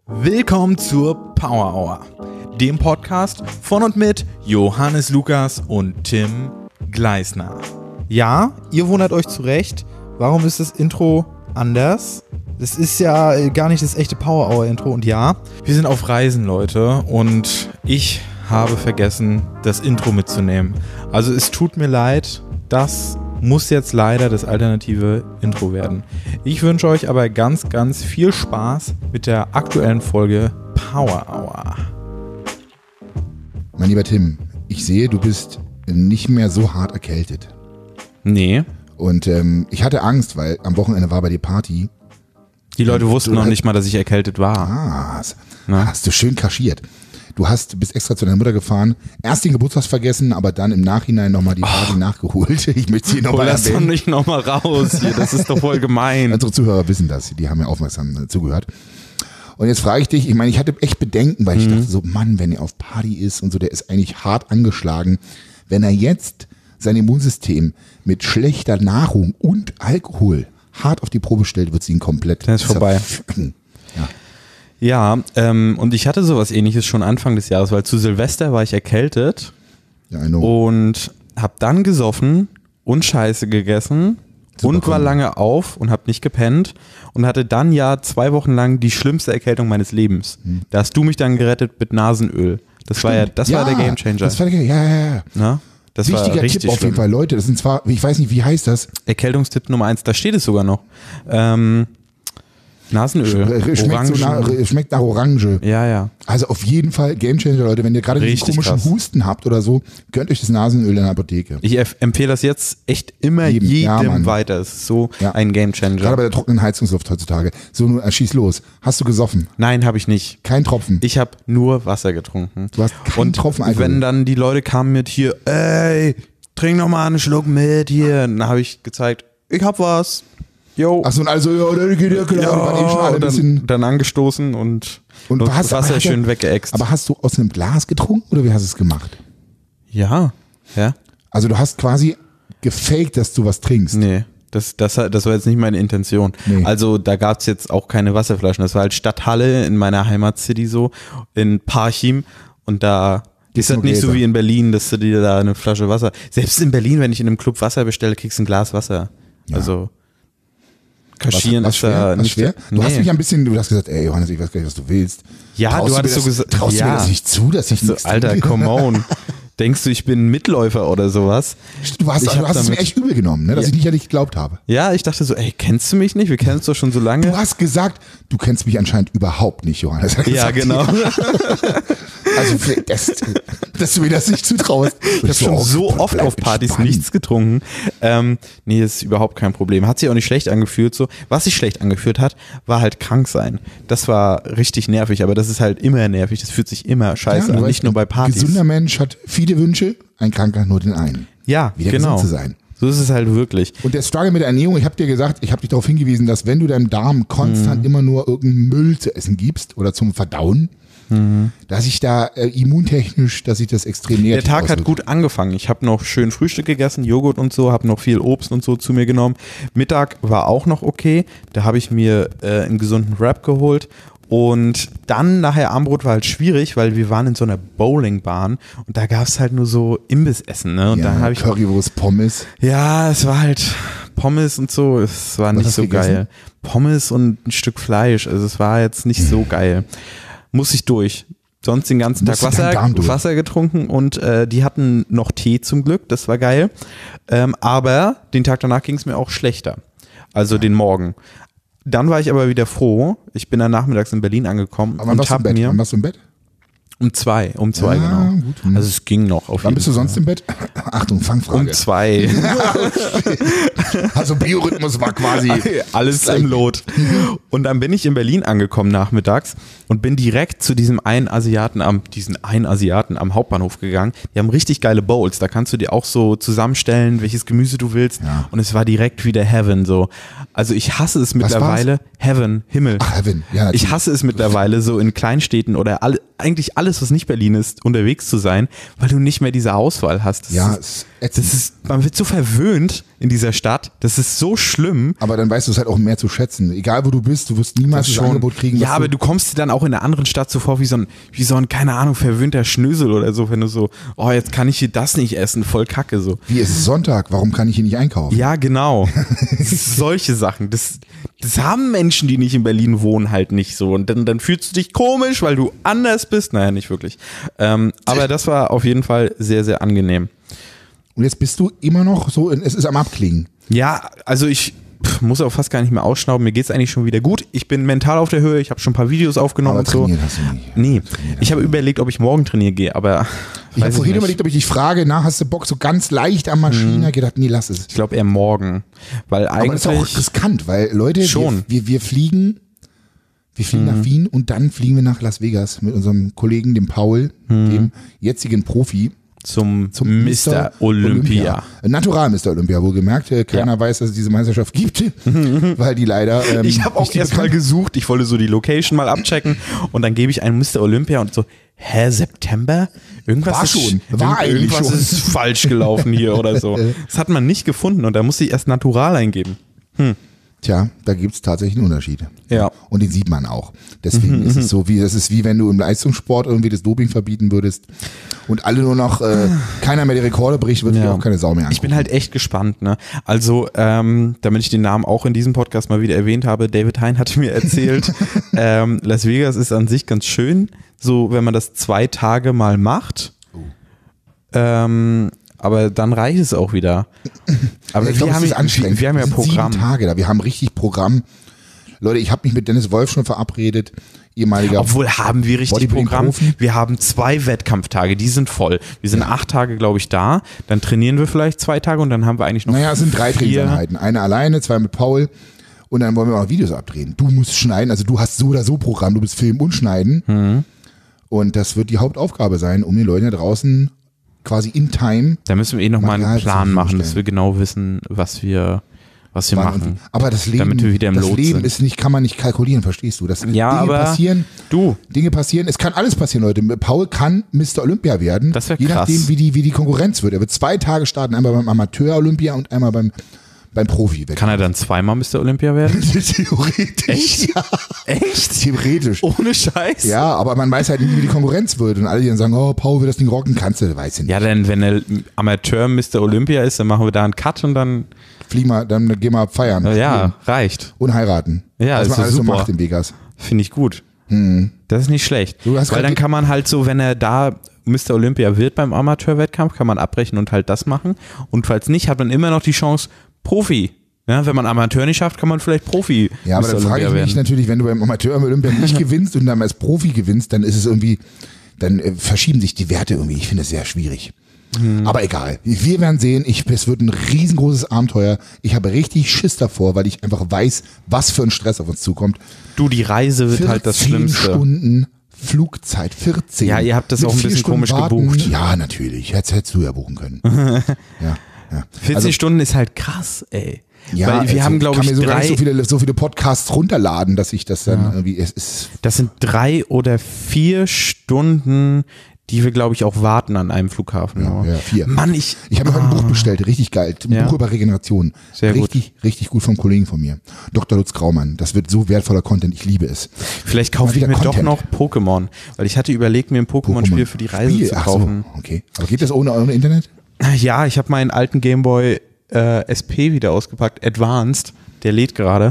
Willkommen zur Power Hour, dem Podcast von und mit Johannes Lukas und Tim Gleisner. Ja, ihr wundert euch zurecht, warum ist das Intro anders? Das ist ja gar nicht das echte Power Hour Intro und ja, wir sind auf Reisen, Leute, und ich habe vergessen, das Intro mitzunehmen. Also es tut mir leid, das muss jetzt leider das alternative Intro werden. Ich wünsche euch aber ganz, ganz viel Spaß mit der aktuellen Folge Power Hour. Mein lieber Tim, ich sehe, du bist nicht mehr so hart erkältet. Nee. Und ich hatte Angst, weil am Wochenende war bei dir Party. Die Leute wussten noch nicht mal, dass ich erkältet war. Hast du schön kaschiert. Du bist extra zu deiner Mutter gefahren, erst den Geburtstag vergessen, aber dann im Nachhinein nochmal die Party nachgeholt. Ich möchte sie nochmal erwähnen. Lass doch nicht nochmal raus hier, das ist doch voll gemein. Unsere Zuhörer wissen das, die haben ja aufmerksam zugehört. Und jetzt frage ich dich, ich meine, ich hatte echt Bedenken, weil ich dachte so, Mann, wenn er auf Party ist und so, der ist eigentlich hart angeschlagen. Wenn er jetzt sein Immunsystem mit schlechter Nahrung und Alkohol hart auf die Probe stellt, wird sie ihn komplett... Dann ist vorbei. Ja, und ich hatte sowas Ähnliches schon Anfang des Jahres, weil zu Silvester war ich erkältet und habe dann gesoffen und Scheiße gegessen und war lange auf und habe nicht gepennt und hatte dann 2 Wochen lang die schlimmste Erkältung meines Lebens. Da hast du mich dann gerettet mit Nasenöl. Das war der Gamechanger. Das war ja. Na? Das wichtiger war richtig Tipp auf jeden Fall, Leute. Das sind zwar, ich weiß nicht, wie heißt das? Erkältungstipp Nummer 1, da steht es sogar noch. Nasenöl. Schmeckt nach Orange. Ja. Also auf jeden Fall Gamechanger, Leute. Wenn ihr gerade diesen komischen Husten habt oder so, gönnt euch das Nasenöl in der Apotheke. Ich empfehle das jetzt echt immer jedem weiter. Es ist so ein Gamechanger. Gerade bei der trockenen Heizungsluft heutzutage. So, nun schieß los. Hast du gesoffen? Nein, habe ich nicht. Kein Tropfen? Ich habe nur Wasser getrunken. Du hast keinen Tropfen Alkohol? Und wenn dann die Leute kamen mit hier, ey, trink noch mal einen Schluck mit hier. Dann habe ich gezeigt, ich hab was. Jo. Achso, und also, ja, geht ja klar. Ja, schon alle ein bisschen dann angestoßen und Wasser schön weggeäxt. Aber hast du aus einem Glas getrunken oder wie hast du es gemacht? Ja. Also du hast quasi gefaked, dass du was trinkst. Nee, das war jetzt nicht meine Intention. Nee. Also da gab es jetzt auch keine Wasserflaschen. Das war halt Stadthalle in meiner Heimatcity so, in Parchim. Und da ist das nicht so wie in Berlin, dass du dir da eine Flasche Wasser... Selbst in Berlin, wenn ich in einem Club Wasser bestelle, kriegst du ein Glas Wasser. Ja. Also... Kaschieren ist da nicht schwer. Du hast mich ein bisschen, du hast gesagt, ey Johannes, ich weiß gar nicht, was du willst. Ja, du hattest so gesagt, traust du mir das nicht zu, dass ich nichts Alter, trinke? come on. Denkst du, ich bin ein Mitläufer oder sowas? Du hast es mir echt übel genommen, ne, dass ich nicht an dich geglaubt habe. Ja, ich dachte so, ey, kennst du mich nicht? Wir kennen uns doch schon so lange. Du hast gesagt, du kennst mich anscheinend überhaupt nicht, Johannes. Ja, genau. Also, dass du mir das nicht zutraust. Ich habe schon so oft auf Partys nichts getrunken. Nee, das ist überhaupt kein Problem. Hat sich auch nicht schlecht angefühlt. So. Was sich schlecht angefühlt hat, war halt krank sein. Das war richtig nervig, aber das ist halt immer nervig. Das fühlt sich immer scheiße an, nicht nur bei Partys. Ein gesunder Mensch hat viele Wünsche, ein Kranker nur den einen. Ja, wieder genau. Gesund zu sein. So ist es halt wirklich. Und der Struggle mit der Ernährung, ich habe dir gesagt, ich habe dich darauf hingewiesen, dass wenn du deinem Darm konstant immer nur irgendeinen Müll zu essen gibst oder zum Verdauen, dass ich da immuntechnisch, dass ich das extrem negativ Der Tag hat gut angefangen. Ich habe noch schön Frühstück gegessen, Joghurt und so, habe noch viel Obst und so zu mir genommen. Mittag war auch noch okay. Da habe ich mir einen gesunden Wrap geholt. Und dann nachher Abendbrot war halt schwierig, weil wir waren in so einer Bowlingbahn und da gab es halt nur so Imbissessen. Ne? Und dann habe ich Currywurst, Pommes. Ja, es war halt Pommes und so. Es war nicht so geil. Pommes und ein Stück Fleisch. Also es war jetzt nicht so geil. Muss ich durch. Sonst den ganzen Tag Wasser getrunken und die hatten noch Tee zum Glück. Das war geil. Aber den Tag danach ging es mir auch schlechter. Also den Morgen. Dann war ich aber wieder froh. Ich bin dann nachmittags in Berlin angekommen und habe mir... Wann warst du im Bett? Um 2 genau. Gut. Also es ging noch auf jeden Fall. Wann bist du sonst im Bett? Achtung, Fangfrage. Um 2. Also Biorhythmus war quasi... Alles im Lot. Und dann bin ich in Berlin angekommen nachmittags und bin direkt zu diesem einen Asiaten am Hauptbahnhof gegangen. Die haben richtig geile Bowls. Da kannst du dir auch so zusammenstellen, welches Gemüse du willst. Ja. Und es war direkt wieder Heaven so. Also ich hasse es mittlerweile. Heaven, Himmel. Ach, Heaven. Ja, natürlich. Ich hasse es mittlerweile so in Kleinstädten oder eigentlich alles, was nicht Berlin ist, unterwegs zu sein, weil du nicht mehr diese Auswahl hast. Man wird so verwöhnt in dieser Stadt, das ist so schlimm. Aber dann weißt du es halt auch mehr zu schätzen. Egal wo du bist, du wirst niemals das Angebot kriegen. Ja, aber du kommst dir dann auch in einer anderen Stadt so vor wie so ein, keine Ahnung, verwöhnter Schnösel oder so, wenn du so, oh, jetzt kann ich hier das nicht essen, voll kacke so. Wie, es ist Sonntag, warum kann ich hier nicht einkaufen? Ja, genau. Solche Sachen. Das haben Menschen, die nicht in Berlin wohnen, halt nicht so. Und dann fühlst du dich komisch, weil du anders bist. Naja, nicht wirklich. Aber das war auf jeden Fall sehr, sehr angenehm. Und jetzt bist du immer noch so, es ist am Abklingen. Ja, also ich muss auch fast gar nicht mehr ausschnauben. Mir geht's eigentlich schon wieder gut. Ich bin mental auf der Höhe. Ich habe schon ein paar Videos aufgenommen aber und so. Trainiert hast du nicht. Nee, ich habe überlegt, ob ich morgen trainieren gehe, aber ich habe vorhin überlegt, ob ich dich frage, hast du Bock so ganz leicht am Maschine? Gedacht, nee, lass es. Ich glaube eher morgen, weil eigentlich. Aber das ist auch riskant, weil Leute, schon. Wir fliegen nach Wien und dann fliegen wir nach Las Vegas mit unserem Kollegen, dem Paul, dem jetzigen Profi. Zum Mr. Olympia. Natural Mr. Olympia, wohlgemerkt. Keiner weiß, dass es diese Meisterschaft gibt, weil die leider. Ich habe auch erst mal gesucht, ich wollte so die Location mal abchecken und dann gebe ich einen Mr. Olympia und so, September? Irgendwas ist falsch gelaufen hier oder so. Das hat man nicht gefunden und da musste ich erst Natural eingeben. Tja, da gibt es tatsächlich einen Unterschied. Ja. Und den sieht man auch. Deswegen ist es so, das ist wie wenn du im Leistungssport irgendwie das Doping verbieten würdest und alle nur noch, keiner mehr die Rekorde bricht, wird dir auch keine Sau mehr angucken. Ich bin halt echt gespannt, ne? Also, damit ich den Namen auch in diesem Podcast mal wieder erwähnt habe, David Hein hatte mir erzählt, Las Vegas ist an sich ganz schön, so wenn man das 2 Tage mal macht. Aber dann reicht es auch wieder. Aber wir haben ja Programm. 7 Tage da, wir haben richtig Programm. Leute, ich habe mich mit Dennis Wolf schon verabredet, ehemaliger. Obwohl haben wir richtig Programm. Wir haben 2 Wettkampftage, die sind voll. Wir sind 8 Tage, glaube ich, da. Dann trainieren wir vielleicht 2 Tage und dann haben wir eigentlich noch es sind 3 Trainingseinheiten. Eine alleine, 2 mit Paul. Und dann wollen wir auch Videos abdrehen. Du musst schneiden, also du hast so oder so Programm, du bist Film und Schneiden. Und das wird die Hauptaufgabe sein, um den Leuten da draußen quasi in Time. Da müssen wir nochmal einen Plan machen, dass wir genau wissen, was wir machen. Aber das Leben, damit wir wieder im Lot Leben sind. kann man nicht kalkulieren, verstehst du? Dinge passieren, es kann alles passieren, Leute. Paul kann Mr. Olympia werden. Das wäre krass. Je nachdem, wie die Konkurrenz wird. Er wird 2 Tage starten, einmal beim Amateur-Olympia und einmal beim Profi. Kann er dann 2-mal Mr. Olympia werden? Theoretisch. Echt? Ja. Echt? Theoretisch. Ohne Scheiß? Ja, aber man weiß halt nicht, wie die Konkurrenz wird. Und alle, die dann sagen, oh, Paul will das Ding rocken, kannst du, weiß ich nicht. Ja, denn wenn er Amateur Mr. Olympia ist, dann machen wir da einen Cut und dann dann gehen wir feiern. Ja, reicht. Und heiraten. Ja, was ist man alles super. so macht in Vegas. Finde ich gut. Das ist nicht schlecht. Weil dann kann man halt so, wenn er da Mr. Olympia wird beim Amateurwettkampf, kann man abbrechen und halt das machen. Und falls nicht, hat man immer noch die Chance, Profi. Ja, wenn man Amateur nicht schafft, kann man vielleicht Profi. Ja, aber dann frage ich mich natürlich, wenn du beim Amateur-Olympia nicht gewinnst und dann als Profi gewinnst, dann ist es irgendwie, dann verschieben sich die Werte irgendwie. Ich finde das sehr schwierig. Aber egal. Wir werden sehen. Es wird ein riesengroßes Abenteuer. Ich habe richtig Schiss davor, weil ich einfach weiß, was für ein Stress auf uns zukommt. Du, die Reise wird halt das Schlimmste. 14 Stunden Flugzeit, 14. Ja, ihr habt das auch ein bisschen komisch gebucht. Ja, natürlich. Hättest du ja buchen können. Ja. 14 Stunden ist halt krass, ey. Ja, weil wir haben, glaube ich, sogar nicht so viele Podcasts runterladen, dass ich das dann irgendwie. Das sind 3 oder 4 Stunden, die wir, glaube ich, auch warten an einem Flughafen. Ja, 4. Mann, ich habe mir ein Buch bestellt, richtig geil. Ein Buch über Regeneration. Sehr richtig gut vom Kollegen von mir. Dr. Lutz Graumann. Das wird so wertvoller Content, ich liebe es. Vielleicht kaufe ich mir doch noch Pokémon, weil ich hatte überlegt, mir ein Pokémon-Spiel für die Reise zu kaufen. Ach so, okay. Aber geht das ohne Internet? Ja, ich habe meinen alten Gameboy SP wieder ausgepackt, Advanced, der lädt gerade.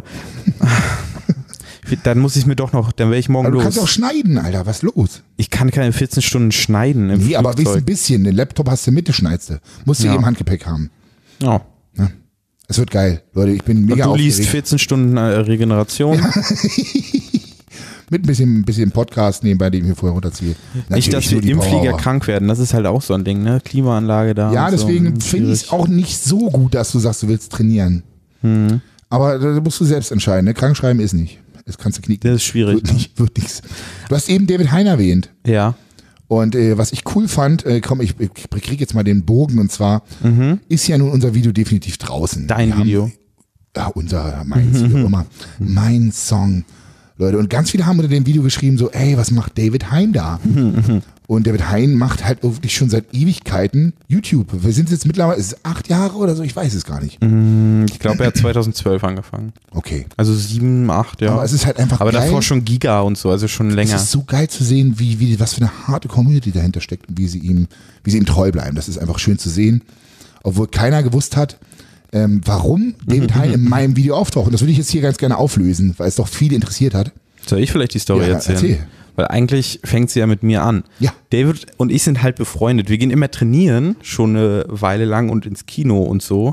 Dann muss ich mir doch noch, dann wäre ich morgen aber los. Du kannst auch schneiden, Alter, was ist los? Ich kann keine 14 Stunden schneiden im Flugzeug. Aber wenigstens ein bisschen, den Laptop hast du mit, schneidest du. Musst du im Handgepäck haben. Ja. Es wird geil, Leute, ich bin mega aufgeregt. Du liest 14 Stunden Regeneration. Ja. Mit ein bisschen Podcast nebenbei, den ich mir vorher runterziehe. Nicht, dass wir im Flieger krank werden, das ist halt auch so ein Ding, ne? Klimaanlage da. Ja, deswegen finde ich es auch nicht so gut, dass du sagst, du willst trainieren. Aber da musst du selbst entscheiden, ne? Krankschreiben ist nicht. Das kannst du knicken. Das ist schwierig. Wird nichts. Du hast eben David Hein erwähnt. Ja. Und was ich cool fand, ich kriege jetzt mal den Bogen, und zwar ist ja nun unser Video definitiv draußen. Dein Video. Ja, meins, wie auch immer. Mein Song. Leute. Und ganz viele haben unter dem Video geschrieben so, ey, was macht David Hein da? Und David Hein macht halt wirklich schon seit Ewigkeiten YouTube. Wir sind jetzt mittlerweile, ist es 8 Jahre oder so? Ich weiß es gar nicht. Ich glaube, er hat 2012 angefangen. Okay. Also 7, 8, ja. Aber es ist halt einfach Aber geil. davor schon Giga und so, also schon länger. Es ist so geil zu sehen, was für eine harte Community dahinter steckt und wie sie ihm treu bleiben. Das ist einfach schön zu sehen. Obwohl keiner gewusst hat, warum David Hein in meinem Video auftaucht. Und das würde ich jetzt hier ganz gerne auflösen, weil es doch viele interessiert hat. Soll ich vielleicht die Story erzählen? Erzähl. Weil eigentlich fängt sie ja mit mir an. Ja. David und ich sind halt befreundet. Wir gehen immer trainieren, schon eine Weile lang und ins Kino und so.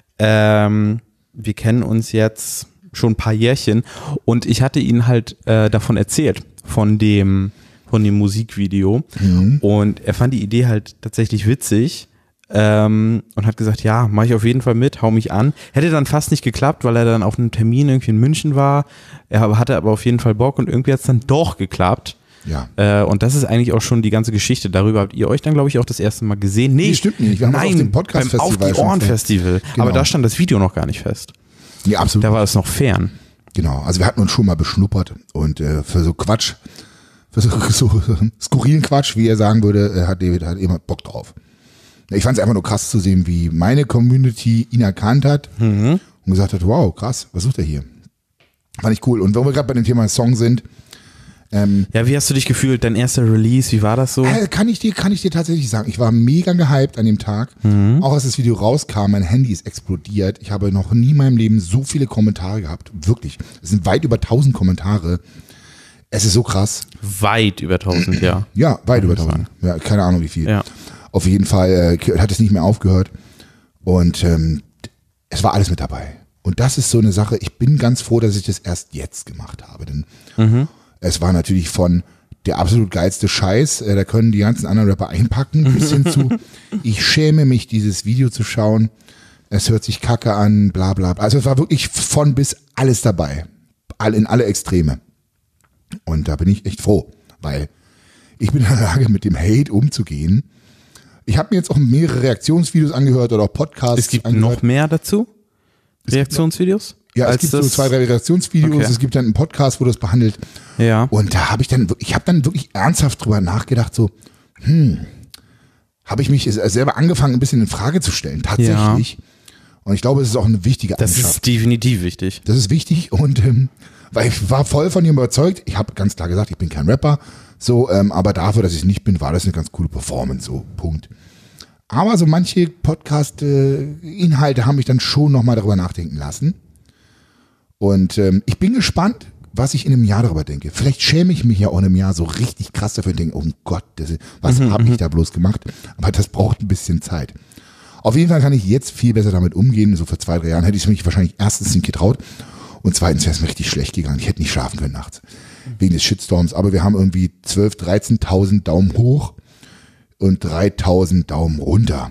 Wir kennen uns jetzt schon ein paar Jährchen und ich hatte ihn halt davon erzählt, von dem Musikvideo. Und er fand die Idee halt tatsächlich witzig. Und hat gesagt, ja, mache ich auf jeden Fall mit, hau mich an. Hätte dann fast nicht geklappt, weil er dann auf einem Termin irgendwie in München war. Er hatte aber auf jeden Fall Bock und irgendwie hat es dann doch geklappt. Ja. Und das ist eigentlich auch schon die ganze Geschichte. Darüber habt ihr euch dann, glaube ich, auch das erste Mal gesehen. Nee, stimmt nicht. Wir haben auf dem Podcast-Festival beim Auf die Ohren-Festival. Genau. Aber da stand das Video noch gar nicht fest. Ja, absolut. Da war es noch fern. Genau, also wir hatten uns schon mal beschnuppert und für so Quatsch, für so skurrilen Quatsch, wie er sagen würde, hat David halt immer Bock drauf. Ich fand es einfach nur krass zu sehen, wie meine Community ihn erkannt hat und gesagt hat, wow, krass, was sucht er hier? Fand ich cool. Und wenn wir gerade bei dem Thema Song sind. Ja, wie hast du dich gefühlt? Dein erster Release, wie war das so? Kann ich dir tatsächlich sagen. Ich war mega gehypt an dem Tag. Auch als das Video rauskam, mein Handy ist explodiert. Ich habe noch nie in meinem Leben so viele Kommentare gehabt. Wirklich. Es sind weit über 1000 Kommentare. Es ist so krass. Weit über 1000, ja. Ja, weit über 1000. Ja, keine Ahnung wie viel. Ja. Auf jeden Fall hat es nicht mehr aufgehört und es war alles mit dabei. Und das ist so eine Sache, ich bin ganz froh, dass ich das erst jetzt gemacht habe, denn es war natürlich von der absolut geilste Scheiß, da können die ganzen anderen Rapper einpacken, bis hin zu, ich schäme mich, dieses Video zu schauen, es hört sich kacke an, bla bla. Also es war wirklich von bis alles dabei, in alle Extreme. Und da bin ich echt froh, weil ich bin in der Lage, mit dem Hate umzugehen. Ich habe mir jetzt auch mehrere Reaktionsvideos angehört oder auch Podcasts. Es gibt angehört. noch mehr dazu? Reaktionsvideos? Ja, es gibt so 2, 3 Reaktionsvideos. Okay. Es gibt dann einen Podcast, wo das behandelt. Ja. Und da habe ich habe dann wirklich ernsthaft drüber nachgedacht, so, habe ich mich selber angefangen, ein bisschen in Frage zu stellen, tatsächlich. Ja. Und ich glaube, es ist auch eine wichtige Eigenschaft. Das ist definitiv wichtig. Das ist wichtig und weil ich war voll von ihm überzeugt. Ich habe ganz klar gesagt, ich bin kein Rapper. So, aber dafür, dass ich nicht bin, war das eine ganz coole Performance, so, Punkt. Aber so manche Podcast-Inhalte haben mich dann schon nochmal darüber nachdenken lassen. Und ich bin gespannt, was ich in einem Jahr darüber denke. Vielleicht schäme ich mich ja auch in einem Jahr so richtig krass dafür und denke, oh Gott, was habe ich da bloß gemacht? Aber das braucht ein bisschen Zeit. Auf jeden Fall kann ich jetzt viel besser damit umgehen. So vor 2, 3 Jahren hätte ich es mich wahrscheinlich erstens nicht getraut und zweitens wäre es mir richtig schlecht gegangen. Ich hätte nicht schlafen können nachts. Wegen des Shitstorms, aber wir haben irgendwie 12.000, 13.000 Daumen hoch und 3.000 Daumen runter.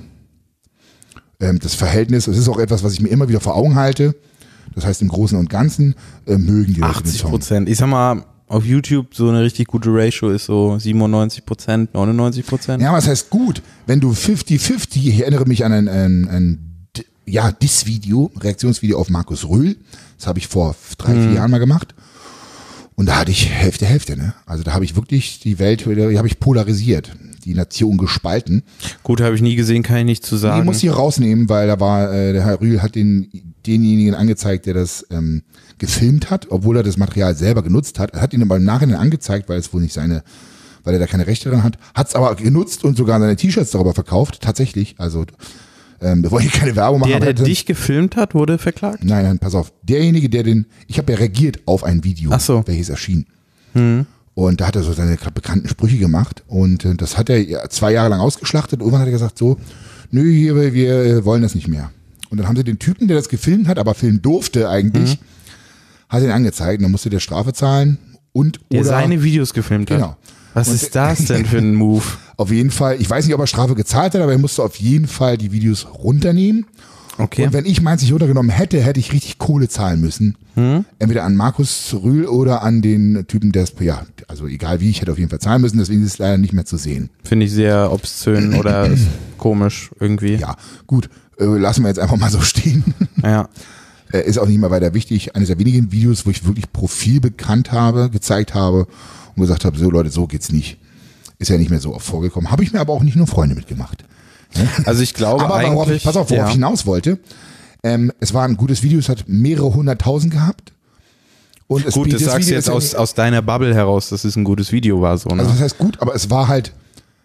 Das Verhältnis, es ist auch etwas, was ich mir immer wieder vor Augen halte. Das heißt, im Großen und Ganzen mögen die Leute den Song. 80%. Ich sag mal, auf YouTube so eine richtig gute Ratio ist so 97%, 99%. Ja, was heißt gut? Wenn du 50-50, ich erinnere mich an ein Diss-Video, Reaktionsvideo auf Markus Rühl. Das habe ich vor 3, 4 Jahren mal gemacht. Und da hatte ich Hälfte, ne? Also da habe ich wirklich die Welt, die habe ich polarisiert, die Nation gespalten. Gut, habe ich nie gesehen, kann ich nicht zu sagen. Ich muss hier rausnehmen, weil da war, der Herr Rühl hat denjenigen angezeigt, der das gefilmt hat, obwohl er das Material selber genutzt hat. Er hat ihn aber im Nachhinein angezeigt, weil es wohl nicht weil er da keine Rechte dran hat. Hat es aber genutzt und sogar seine T-Shirts darüber verkauft, tatsächlich. Also da wollte ich keine Werbung machen. Der dich gefilmt hat, wurde verklagt? Nein, pass auf. Derjenige, ich habe ja reagiert auf ein Video, welches erschien. Und da hat er so seine bekannten Sprüche gemacht und das hat er 2 Jahre lang ausgeschlachtet. Irgendwann hat er gesagt so, nö, wir wollen das nicht mehr. Und dann haben sie den Typen, der das gefilmt hat, aber filmen durfte eigentlich, hat ihn angezeigt und dann musste der Strafe zahlen der seine Videos gefilmt hat. Genau. Was ist das denn für ein Move? Auf jeden Fall, ich weiß nicht, ob er Strafe gezahlt hat, aber er musste auf jeden Fall die Videos runternehmen. Okay. Und wenn ich meins nicht runtergenommen hätte, hätte ich richtig Kohle zahlen müssen. Entweder an Markus Rühl oder an den Typen, also egal wie, ich hätte auf jeden Fall zahlen müssen, deswegen ist es leider nicht mehr zu sehen. Finde ich sehr obszön oder komisch irgendwie. Ja, gut, lassen wir jetzt einfach mal so stehen. Ja. Ist auch nicht mehr weiter wichtig. Eines der wenigen Videos, wo ich wirklich Profil gezeigt habe und gesagt habe, so Leute, so geht's nicht. Ist ja nicht mehr so oft vorgekommen. Habe ich mir aber auch nicht nur Freunde mitgemacht. Also ich glaube aber worauf ich hinaus wollte. Es war ein gutes Video, es hat mehrere 100.000 gehabt. Und gut, das sagst du jetzt aus deiner Bubble heraus, dass es ein gutes Video war. So, ne? Also das heißt gut, aber es war halt,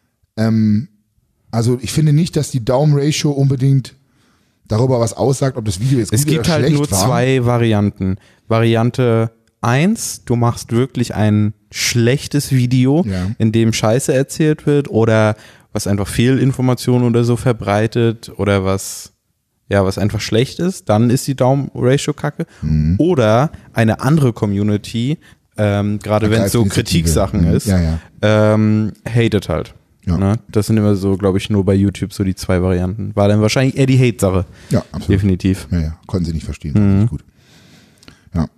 also ich finde nicht, dass die Daumen-Ratio unbedingt darüber was aussagt, ob das Video jetzt gut oder schlecht war. Es gibt halt nur zwei Varianten. Variante 1, du machst wirklich ein schlechtes Video, in dem Scheiße erzählt wird oder was einfach Fehlinformationen oder so verbreitet oder was einfach schlecht ist, dann ist die Daumen-Ratio kacke. Oder eine andere Community, gerade wenn es so Kritiksachen ist, hatet halt. Ja. Ne? Das sind immer so, glaube ich, nur bei YouTube so die zwei Varianten. War dann wahrscheinlich eher die Hate-Sache. Ja, absolut. Definitiv. Ja. Konnten sie nicht verstehen. Nicht gut. Ja.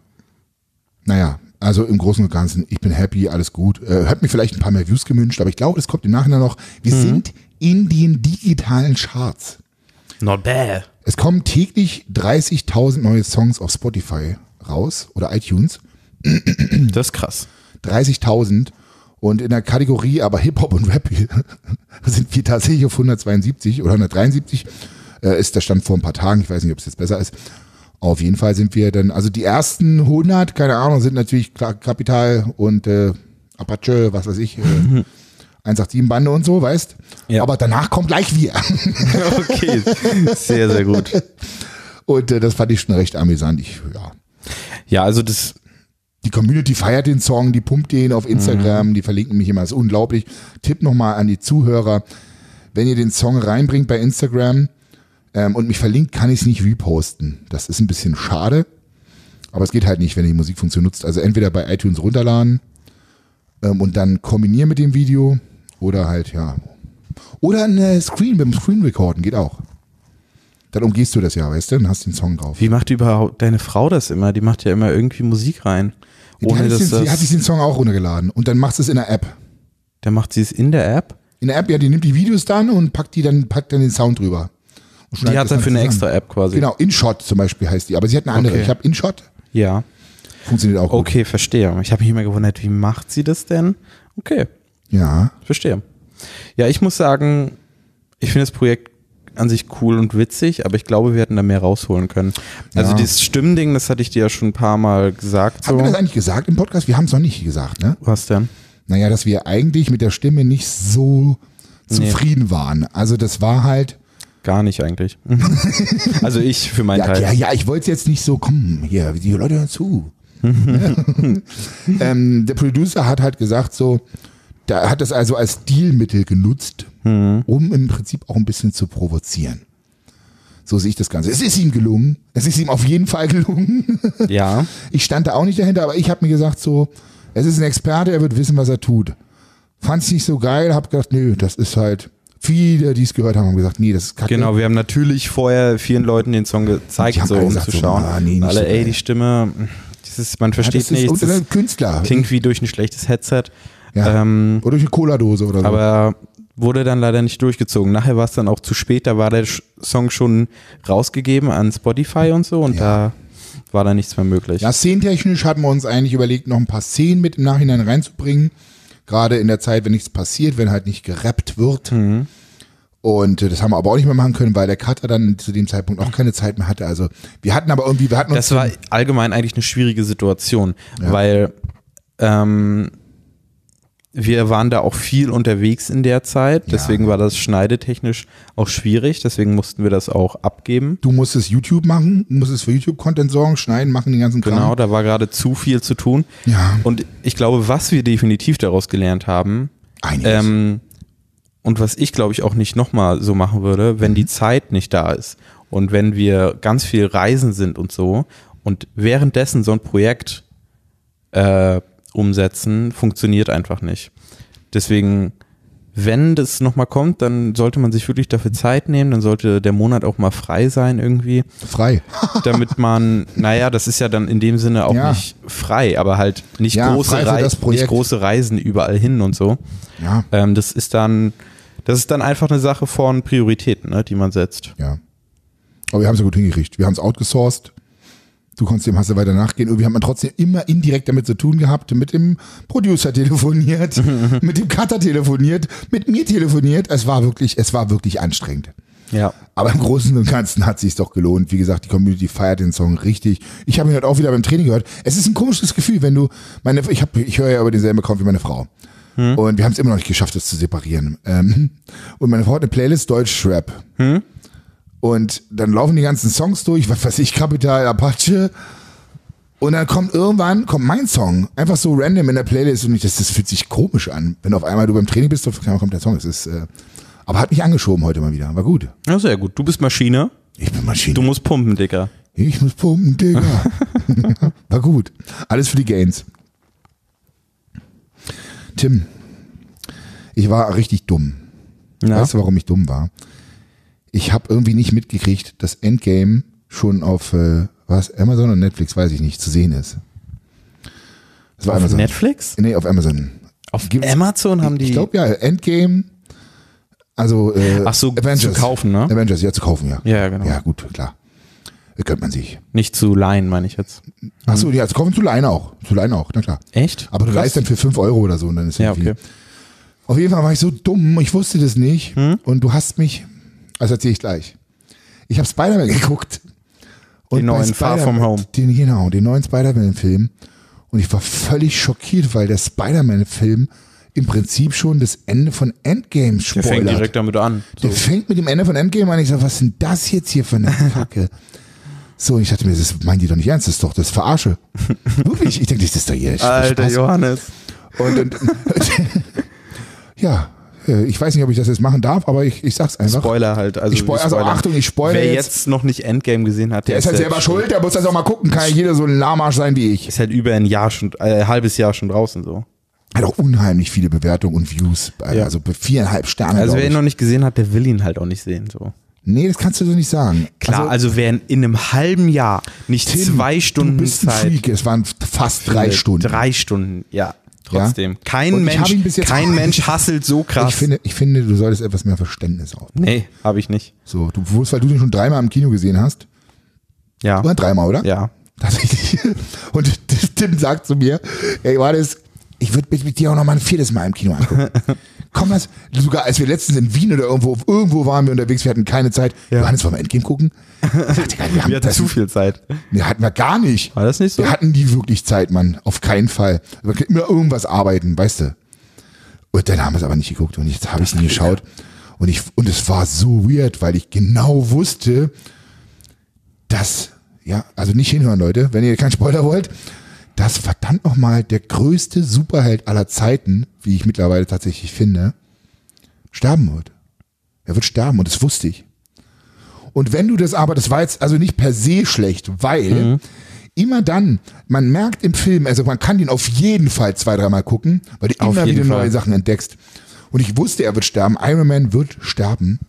Naja, also im Großen und Ganzen, ich bin happy, alles gut. Hab mir vielleicht ein paar mehr Views gewünscht, aber ich glaube, das kommt im Nachhinein noch. Wir sind in den digitalen Charts. Not bad. Es kommen täglich 30.000 neue Songs auf Spotify raus oder iTunes. Das ist krass. 30.000. Und in der Kategorie aber Hip-Hop und Rap sind wir tatsächlich auf 172 oder 173. Ist der Stand vor ein paar Tagen. Ich weiß nicht, ob es jetzt besser ist. Auf jeden Fall sind wir dann, also die ersten 100, keine Ahnung, sind natürlich Kapital und Apache, was weiß ich, 187-Bande und so, weißt? Ja. Aber danach kommt gleich wir. Okay, sehr, sehr gut. Und das fand ich schon recht amüsant. Ja, also die Community feiert den Song, die pumpt den auf Instagram, die verlinken mich immer, das ist unglaublich. Tipp nochmal an die Zuhörer, wenn ihr den Song reinbringt bei Instagram und mich verlinkt, kann ich es nicht reposten. Das ist ein bisschen schade, aber es geht halt nicht, wenn ihr die Musikfunktion nutzt. Also entweder bei iTunes runterladen und dann kombinieren mit dem Video oder halt, oder beim Screen recorden, geht auch. Dann umgehst du das weißt du, und hast den Song drauf. Wie macht überhaupt deine Frau das immer? Die macht ja immer irgendwie Musik rein. Sie hat sich den Song auch runtergeladen und dann macht sie es in der App. Dann macht sie es in der App? In der App, die nimmt die Videos dann und packt dann den Sound drüber. Die hat dafür eine extra App quasi. Genau, InShot zum Beispiel heißt die, aber sie hat eine andere. Okay. Ich habe InShot. Ja. Funktioniert auch gut. Okay, verstehe. Ich habe mich immer gewundert, wie macht sie das denn? Okay. Ja. Verstehe. Ja, ich muss sagen, ich finde das Projekt an sich cool und witzig, aber ich glaube, wir hätten da mehr rausholen können. Also dieses Stimmding, das hatte ich dir ja schon ein paar Mal gesagt. Haben wir das eigentlich gesagt im Podcast? Wir haben es noch nicht gesagt, ne? Was denn? Naja, dass wir eigentlich mit der Stimme nicht so zufrieden waren. Also das war halt... Gar nicht eigentlich. Also ich für meinen Teil. Ja, ich wollte es jetzt nicht so, komm, hier, die Leute hören zu. Der Producer hat halt gesagt so, der hat das also als Stilmittel genutzt, um im Prinzip auch ein bisschen zu provozieren. So sehe ich das Ganze. Es ist ihm gelungen. Es ist ihm auf jeden Fall gelungen. Ja. Ich stand da auch nicht dahinter, aber ich habe mir gesagt so, es ist ein Experte, er wird wissen, was er tut. Fand es nicht so geil, habe gedacht, nö, das ist halt... Viele, die es gehört haben, haben gesagt, nee, das ist kacke. Genau, wir haben natürlich vorher vielen Leuten den Song gezeigt, so um zu schauen. Alle, die Stimme, man versteht nichts. Das ist Künstler. Klingt wie durch ein schlechtes Headset. Ja. Oder durch eine Cola-Dose oder so. Aber wurde dann leider nicht durchgezogen. Nachher war es dann auch zu spät, da war der Song schon rausgegeben an Spotify und so und da war dann nichts mehr möglich. Ja, szenentechnisch hatten wir uns eigentlich überlegt, noch ein paar Szenen mit im Nachhinein reinzubringen. Gerade in der Zeit, wenn nichts passiert, wenn halt nicht gerappt wird. Und das haben wir aber auch nicht mehr machen können, weil der Cutter dann zu dem Zeitpunkt auch keine Zeit mehr hatte. Also wir hatten uns... Das war allgemein eigentlich eine schwierige Situation, weil wir waren da auch viel unterwegs in der Zeit, deswegen war das schneidetechnisch auch schwierig, deswegen mussten wir das auch abgeben. Du musstest YouTube machen, musstest für YouTube Content sorgen, schneiden, machen, den ganzen Kram. Genau, da war gerade zu viel zu tun. Ja. Und ich glaube, was wir definitiv daraus gelernt haben, und was ich glaube ich auch nicht nochmal so machen würde, wenn die Zeit nicht da ist und wenn wir ganz viel reisen sind und so und währenddessen so ein Projekt umsetzen, funktioniert einfach nicht. Deswegen, wenn das nochmal kommt, dann sollte man sich wirklich dafür Zeit nehmen, dann sollte der Monat auch mal frei sein irgendwie. Frei. Damit man, das ist ja dann in dem Sinne auch nicht frei, aber halt nicht große Reisen überall hin und so. Ja. Das ist dann einfach eine Sache von Prioritäten, ne, die man setzt. Ja. Aber wir haben es ja gut hingekriegt. Wir haben es outgesourced. Du konntest dem Hasse weiter nachgehen. Irgendwie hat man trotzdem immer indirekt damit zu tun gehabt, mit dem Producer telefoniert, mit dem Cutter telefoniert, mit mir telefoniert. Es war wirklich anstrengend. Ja. Aber im Großen und Ganzen hat es sich doch gelohnt. Wie gesagt, die Community feiert den Song richtig. Ich habe ihn heute auch wieder beim Training gehört. Es ist ein komisches Gefühl, wenn du, ich höre ja über denselben Account wie meine Frau. Und wir haben es immer noch nicht geschafft, das zu separieren. Und meine Frau hat eine Playlist Deutsch-Rap. Und dann laufen die ganzen Songs durch, was weiß ich, Capital, Apache. Und dann kommt mein Song, einfach so random in der Playlist und das fühlt sich komisch an. Wenn auf einmal du beim Training bist, auf einmal kommt der Song. Es ist, aber hat mich angeschoben heute mal wieder, war gut. Ja, sehr gut. Du bist Maschine. Ich bin Maschine. Du musst pumpen, Digga. Ich muss pumpen, Digga. War gut. Alles für die Gains. Tim, ich war richtig dumm. Ja. Weißt du, warum ich dumm war? Ich habe irgendwie nicht mitgekriegt, dass Endgame schon auf Amazon und Netflix, weiß ich nicht, zu sehen ist. Das war Auf Amazon. Netflix? Nee, auf Amazon. Auf Amazon haben die... Ich glaube ja, Endgame, also Ach so, Avengers. zu kaufen, ne? Avengers, ja, zu kaufen, ja. Ja, genau. Ja, gut, klar. Gönnt man sich. Nicht zu leihen, meine ich jetzt. Ach so, ja, zu kaufen, zu leihen auch. Zu leihen auch, na klar. Echt? Aber du leihst dann für 5 Euro oder so und dann ist Ja, irgendwie... okay. Auf jeden Fall war ich so dumm, ich wusste das nicht und du hast mich, also erzähle ich gleich. Ich habe Spider-Man geguckt. Und Den neuen Far From Home. Den neuen Spider-Man-Film. Und ich war völlig schockiert, weil der Spider-Man-Film im Prinzip schon das Ende von Endgame Der spoilert. fängt direkt damit an. So. Der fängt mit dem Ende von Endgame an. Ich sag, was ist denn das jetzt hier für eine Kacke? So, und ich dachte mir, das meinen die doch nicht ernst, das ist doch das Verarsche. Wirklich, ich denke, das ist doch hier Alter Spaß. Johannes. Und ja, ich weiß nicht, ob ich das jetzt machen darf, aber ich sag's einfach. Spoiler halt. Also, Also Achtung, ich spoilere Wer jetzt. jetzt noch nicht Endgame gesehen hat, Der ist halt selber schuld, der muss das auch mal gucken. Kann ja jeder so ein Lahmarsch sein wie ich. Ist halt über ein halbes Jahr schon draußen so. Hat auch unheimlich viele Bewertungen und Views. Ja. Also 4,5 Sterne. Also wer ihn glaub noch ich. nicht gesehen hat, der will ihn halt auch nicht sehen. So. Nee, das kannst du so nicht sagen. Klar, also wer in einem halben Jahr nicht Tim, 2 Stunden du bist ein Zeit. Freak. Es waren fast 3 Stunden. 3 Stunden, ja. Trotzdem. Kein Und ich hab ihn bis jetzt Mensch, auch- Mensch hasselt so krass. Ich finde, du solltest etwas mehr Verständnis aufbauen. Nee, habe ich nicht. So, weil du den schon 3-mal im Kino gesehen hast. Ja. Oder 3-mal, oder? Ja. Tatsächlich. Und Tim sagt zu mir, ey, ich würde mit dir auch noch mal ein 4. Mal im Kino angucken. Komm, sogar als wir letztens in Wien oder irgendwo waren wir unterwegs, wir hatten keine Zeit. Ja. Johannes, wollen wir Endgame gucken? Ich dachte, wir hatten zu viel Zeit. Nee, hatten wir gar nicht. War das nicht so? Wir hatten nie wirklich Zeit, Mann. Auf keinen Fall. Wir können immer irgendwas arbeiten, weißt du. Und dann haben wir es aber nicht geguckt und jetzt habe ich es nie geschaut. Und es war so weird, weil ich genau wusste, dass, ja, also nicht hinhören, Leute, wenn ihr keinen Spoiler wollt, dass verdammt nochmal der größte Superheld aller Zeiten, wie ich mittlerweile tatsächlich finde, sterben wird. Er wird sterben und das wusste ich. Und wenn du das war jetzt also nicht per se schlecht, weil immer dann, man merkt im Film, also man kann den auf jeden Fall 2-3 Mal gucken, weil du Auf immer jeden wieder Fall. neue Sachen entdeckst. Und ich wusste, er wird sterben. Iron Man wird sterben.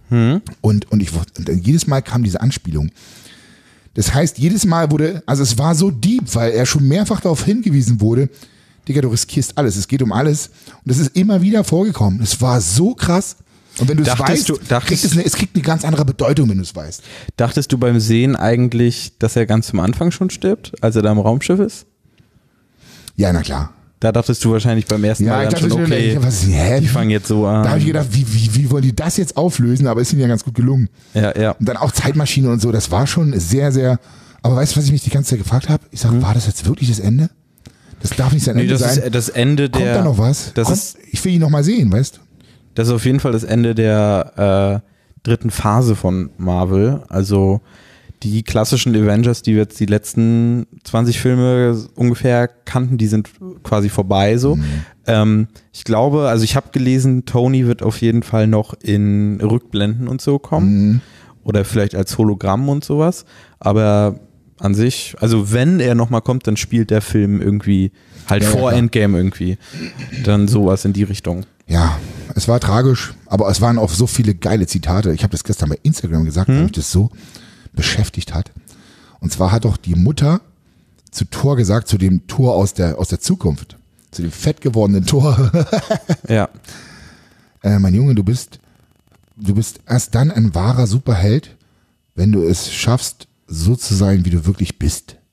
Und jedes Mal kam diese Anspielung. Das heißt, jedes Mal also es war so deep, weil er schon mehrfach darauf hingewiesen wurde, Digga, du riskierst alles, es geht um alles. Und das ist immer wieder vorgekommen. Es war so krass. Und wenn du es weißt, es kriegt eine ganz andere Bedeutung, wenn du es weißt. Dachtest du beim Sehen eigentlich, dass er ganz zum Anfang schon stirbt, als er da im Raumschiff ist? Ja, na klar. Da dachtest du wahrscheinlich beim ersten Mal dann schon, okay, die fangen jetzt so an. Da habe ich gedacht, wie wollen die das jetzt auflösen? Aber ist ihnen ja ganz gut gelungen. Ja, ja. Und dann auch Zeitmaschine und so, das war schon sehr, sehr... Aber weißt du, was ich mich die ganze Zeit gefragt habe? Ich sage, war das jetzt wirklich das Ende? Das darf nicht sein Ende sein. Das ist das Ende der... Kommt da noch was? Ich will ihn noch mal sehen, weißt du? Das ist auf jeden Fall das Ende der 3. Phase von Marvel. Also die klassischen Avengers, die wir jetzt die letzten 20 Filme ungefähr kannten, die sind quasi vorbei so. Ich glaube, also ich habe gelesen, Tony wird auf jeden Fall noch in Rückblenden und so kommen. Oder vielleicht als Hologramm und sowas. Aber an sich, also wenn er nochmal kommt, dann spielt der Film irgendwie halt vor Endgame irgendwie. Dann sowas in die Richtung. Ja, es war tragisch, aber es waren auch so viele geile Zitate. Ich habe das gestern bei Instagram gesagt, weil mich das so beschäftigt hat. Und zwar hat doch die Mutter zu Thor gesagt, zu dem Thor aus der Zukunft, zu dem fett gewordenen Thor. Ja. Mein Junge, du bist erst dann ein wahrer Superheld, wenn du es schaffst, so zu sein, wie du wirklich bist.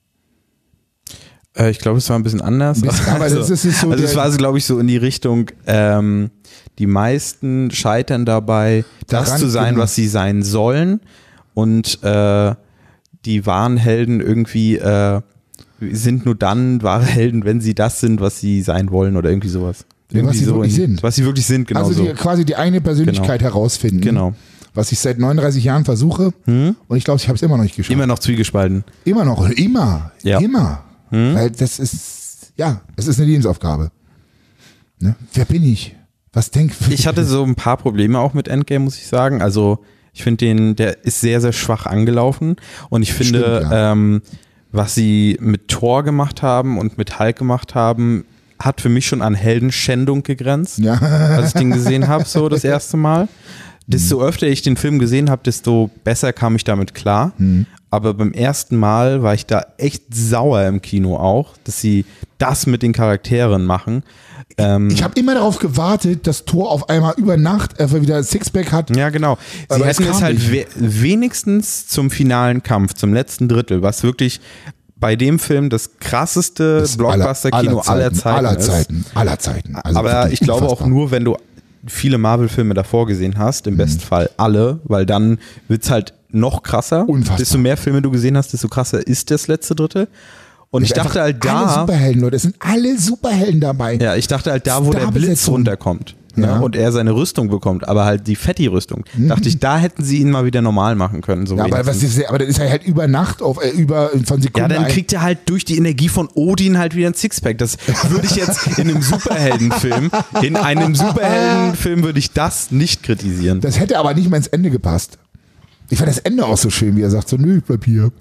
Ich glaube, es war ein bisschen anders. Aber das ist so es war, glaube ich, so in die Richtung, die meisten scheitern dabei, das zu sein, was sie sein sollen. Und die wahren Helden irgendwie sind nur dann wahre Helden, wenn sie das sind, was sie sein wollen oder irgendwie sowas. Irgendwie was sie wirklich sind. Was sie wirklich sind, genau. Also quasi die eine Persönlichkeit herausfinden. Genau. Was ich seit 39 Jahren versuche. Und ich glaube, ich habe es immer noch nicht geschafft. Immer noch zwiegespalten. Immer noch. Immer. Ja. Immer. Weil das ist, es ist eine Lebensaufgabe. Ne? Wer bin ich? Was denkt ich? hatte so ein paar Probleme auch mit Endgame, muss ich sagen. Also ich finde der ist sehr, sehr schwach angelaufen. Und ich finde, was sie mit Thor gemacht haben und mit Hulk gemacht haben, hat für mich schon an Heldenschändung gegrenzt, als ich den gesehen habe, so das erste Mal. Desto öfter ich den Film gesehen habe, desto besser kam ich damit klar. Aber beim ersten Mal war ich da echt sauer im Kino auch, dass sie das mit den Charakteren machen. Ich habe immer darauf gewartet, dass Thor auf einmal über Nacht einfach wieder ein Sixpack hat. Ja, genau. Sie hätten es halt wenigstens zum finalen Kampf, zum letzten Drittel, was wirklich bei dem Film das krasseste Blockbuster-Kino aller Zeiten ist. Aller Zeiten. Also aber ich glaube auch nur, wenn du viele Marvel-Filme davor gesehen hast, im besten Fall alle, weil dann wird's halt noch krasser. Unfassbar. Desto mehr Filme du gesehen hast, desto krasser ist das letzte Drittel. Und ich dachte halt alle Superhelden, Leute, es sind alle Superhelden dabei. Ja, ich dachte halt wo der Blitz runterkommt. Ja. Und er seine Rüstung bekommt, aber halt die Fetti-Rüstung. Dachte ich, da hätten sie ihn mal wieder normal machen können. So aber das ist halt über Nacht von Sekunde. Ja, dann kriegt er halt durch die Energie von Odin halt wieder ein Sixpack. Das würde ich jetzt in einem Superheldenfilm würde ich das nicht kritisieren. Das hätte aber nicht mal ins Ende gepasst. Ich fand das Ende auch so schön, wie er sagt so, nö, ich bleib hier.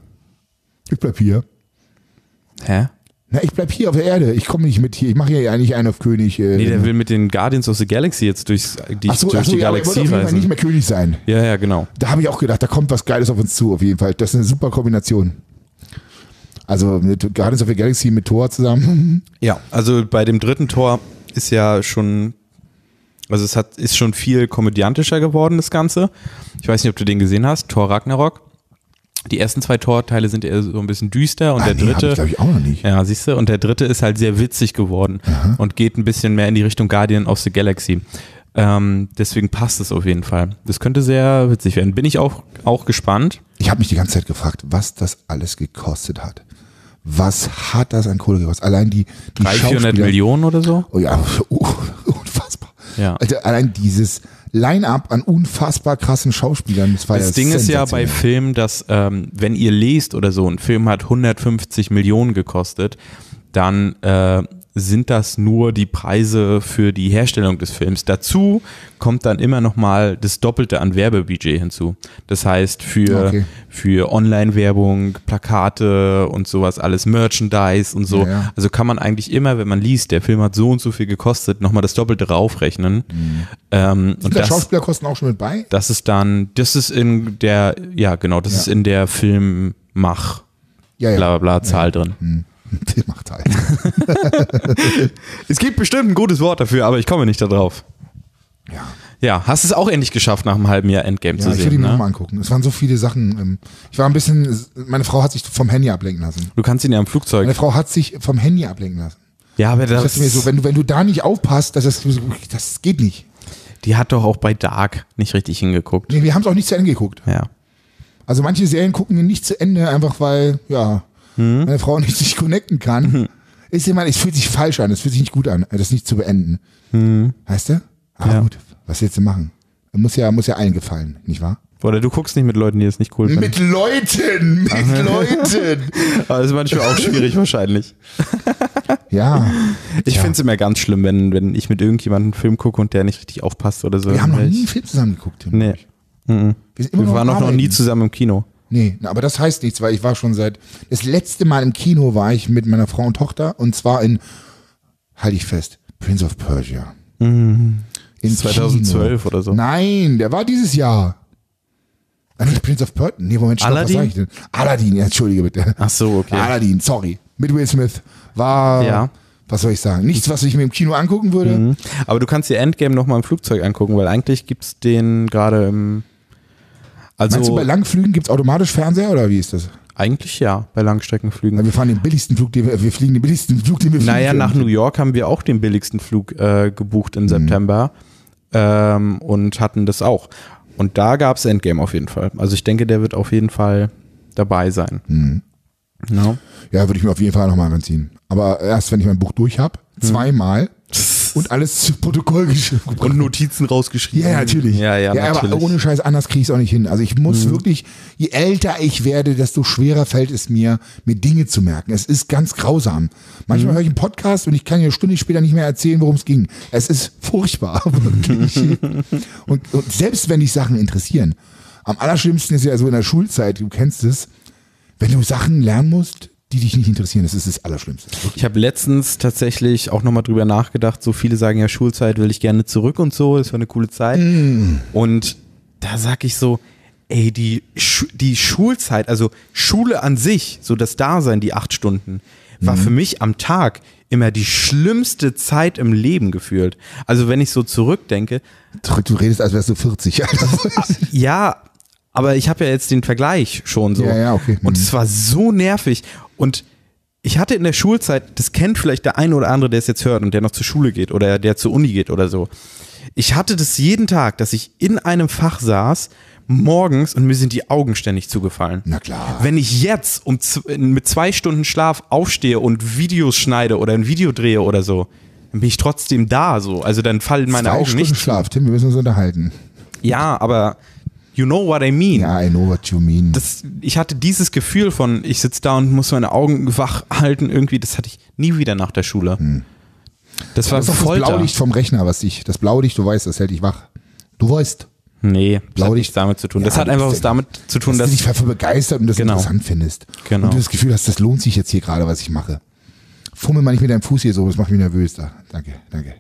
Hä? Na, ich bleib hier auf der Erde. Ich komme nicht mit hier. Ich mache hier eigentlich einen auf König. Nee, der will mit den Guardians of the Galaxy jetzt durch die Galaxie aber er wird auf jeden Fall nicht mehr König sein. Ja, genau. Da habe ich auch gedacht, da kommt was Geiles auf uns zu, auf jeden Fall. Das ist eine super Kombination. Also mit Guardians of the Galaxy mit Thor zusammen. Ja, also bei dem dritten Tor ist ja schon, also ist schon viel komödiantischer geworden, das Ganze. Ich weiß nicht, ob du den gesehen hast, Thor Ragnarok. Die ersten 2 Torteile sind eher so ein bisschen düster und der dritte, glaube ich auch noch nicht. Ja, siehst du, und der dritte ist halt sehr witzig geworden und geht ein bisschen mehr in die Richtung Guardian of the Galaxy. Deswegen passt es auf jeden Fall. Das könnte sehr witzig werden. Bin ich auch gespannt. Ich habe mich die ganze Zeit gefragt, was das alles gekostet hat. Was hat das an Kohle gekostet? Allein die 300-400 Millionen oder so? Oh ja, unfassbar. Ja. Also allein dieses Line-up an unfassbar krassen Schauspielern. Das Ding ist ja bei Filmen, dass wenn ihr lest oder so, ein Film hat 150 Millionen gekostet, dann sind das nur die Preise für die Herstellung des Films. Dazu kommt dann immer nochmal das Doppelte an Werbebudget hinzu. Das heißt für Online-Werbung, Plakate und sowas, alles Merchandise und so. Ja. Also kann man eigentlich immer, wenn man liest, der Film hat so und so viel gekostet, nochmal das Doppelte raufrechnen. Und das Schauspielerkosten auch schon mit bei? Das ist in der, ist in der Filmmach bla bla bla Zahl drin. Filmachteil. Es gibt bestimmt ein gutes Wort dafür, aber ich komme nicht da drauf. Ja, hast es auch endlich geschafft, nach einem halben Jahr Endgame zu sehen. Ja, ich will die mir nochmal angucken. Es waren so viele Sachen. Meine Frau hat sich vom Handy ablenken lassen. Du kannst ihn ja im Flugzeug. Meine Frau hat sich vom Handy ablenken lassen. Ja, aber das ist mir so, wenn du da nicht aufpasst, das geht nicht. Die hat doch auch bei Dark nicht richtig hingeguckt. Nee, wir haben es auch nicht zu Ende geguckt. Ja. Also manche Serien gucken wir nicht zu Ende, einfach weil, meine Frau nicht sich connecten kann. Es fühlt sich falsch an, es fühlt sich nicht gut an, das nicht zu beenden. Weißt du? Aber gut, was willst du machen? Muss ja allen gefallen, nicht wahr? Oder du guckst nicht mit Leuten, die es nicht cool finden. Mit Leuten! Aber das ist manchmal auch schwierig wahrscheinlich. Ja. Ich finde es immer ganz schlimm, wenn ich mit irgendjemandem einen Film gucke und der nicht richtig aufpasst oder so. Wir haben noch nie einen Film zusammen geguckt. Tim. Nee. Wir waren noch nie zusammen im Kino. Nee, aber das heißt nichts, weil ich war schon das letzte Mal im Kino war ich mit meiner Frau und Tochter und zwar halte ich fest, Prince of Persia. In 2012 oder so. Nein, der war dieses Jahr. Nicht Prince of Persia. Nee, Moment, stopp, was sag ich denn? Aladdin, ja, entschuldige bitte. Ach so, okay. Aladdin, sorry. Mit Will Smith war, was soll ich sagen, nichts, was ich mir im Kino angucken würde. Aber du kannst dir Endgame nochmal im Flugzeug angucken, weil eigentlich gibt's den gerade im... Meinst du, bei Langflügen gibt's automatisch Fernseher oder wie ist das? Eigentlich ja, bei Langstreckenflügen. Weil wir fahren den billigsten Flug, wir fliegen den billigsten Flug, den wir fliegen Naja, können. nach New York haben wir auch den billigsten Flug gebucht im September und hatten das auch. Und da gab es Endgame auf jeden Fall. Also ich denke, der wird auf jeden Fall dabei sein. No? Ja, würde ich mir auf jeden Fall nochmal reinziehen. Aber erst, wenn ich mein Buch durch habe, zweimal und alles zu Protokoll geschrieben. Und Notizen rausgeschrieben. Ja, natürlich. Ja, natürlich. Aber ohne Scheiß, anders kriege ich es auch nicht hin. Also ich muss wirklich, je älter ich werde, desto schwerer fällt es mir Dinge zu merken. Es ist ganz grausam. Manchmal höre ich einen Podcast und ich kann ja eine Stunde später nicht mehr erzählen, worum es ging. Es ist furchtbar, wirklich. und selbst wenn dich Sachen interessieren, am allerschlimmsten ist ja so in der Schulzeit, du kennst es, wenn du Sachen lernen musst, die dich nicht interessieren, das ist das Allerschlimmste. Ich habe letztens tatsächlich auch nochmal drüber nachgedacht, so viele sagen ja, Schulzeit will ich gerne zurück und so, das war eine coole Zeit. Und da sag ich so, ey, die Schulzeit, also Schule an sich, so das Dasein, die 8 Stunden, war für mich am Tag immer die schlimmste Zeit im Leben gefühlt. Also wenn ich so zurückdenke. Du redest, als wärst du 40. Alter. Ja, aber ich habe ja jetzt den Vergleich schon so. Ja, okay. Und es war so nervig. Und ich hatte in der Schulzeit, das kennt vielleicht der eine oder andere, der es jetzt hört und der noch zur Schule geht oder der zur Uni geht oder so. Ich hatte das jeden Tag, dass ich in einem Fach saß, morgens und mir sind die Augen ständig zugefallen. Na klar. Wenn ich jetzt mit 2 Stunden Schlaf aufstehe und Videos schneide oder ein Video drehe oder so, dann bin ich trotzdem da so. Also dann fallen meine Augen nicht. 2 Stunden Schlaf, Tim, wir müssen uns unterhalten. Ja, aber you know what I mean. Ja, I know what you mean. Ich hatte dieses Gefühl von, ich sitze da und muss meine Augen wach halten irgendwie, das hatte ich nie wieder nach der Schule. Das war Das ist doch das Folter. Blaulicht vom Rechner, das Blaulicht, du weißt, das hält dich wach. Du weißt. Nee, das hat Blaulicht. nichts damit zu tun. Ja, Das hat du einfach bist was ja- damit zu tun, dass dass du dich dafür begeistert und das Genau. interessant findest. Genau. Und du das Gefühl hast, das lohnt sich jetzt hier gerade, was ich mache. Fummel mal nicht mit deinem Fuß hier so, das macht mich nervös. Da. Danke.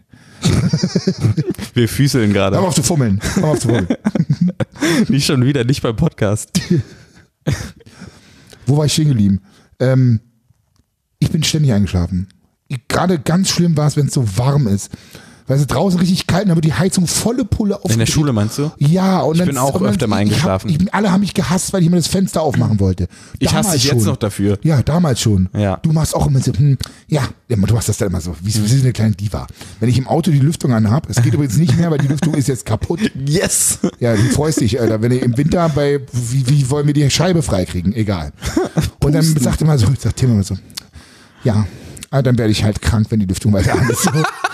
wir füßeln Hör mal gerade. auf zu fummeln. Nicht schon wieder, nicht beim Podcast. Wo war ich stehen geblieben? Ich bin ständig eingeschlafen. Gerade ganz schlimm war es, wenn es so warm ist. Weil es draußen richtig kalt und dann wird die Heizung volle Pulle aufgedreht. In der Schule meinst du? Ja. Und Ich dann, bin auch und dann- öfter mal eingeschlafen. Alle haben mich gehasst, weil ich immer das Fenster aufmachen wollte. Ich hasse dich jetzt noch dafür. Ja, damals schon. Ja. Du machst auch immer so, du hast das dann immer so, wie eine kleine Diva. Wenn ich im Auto die Lüftung anhab, es geht übrigens nicht mehr, weil die Lüftung ist jetzt kaputt. Yes! Ja, du freust dich, Alter. Wenn ihr im Winter wie wollen wir die Scheibe freikriegen? Egal. Und dann sagt Tim immer so, ja, dann werde ich halt krank, wenn die Lüftung weiter an ist. So.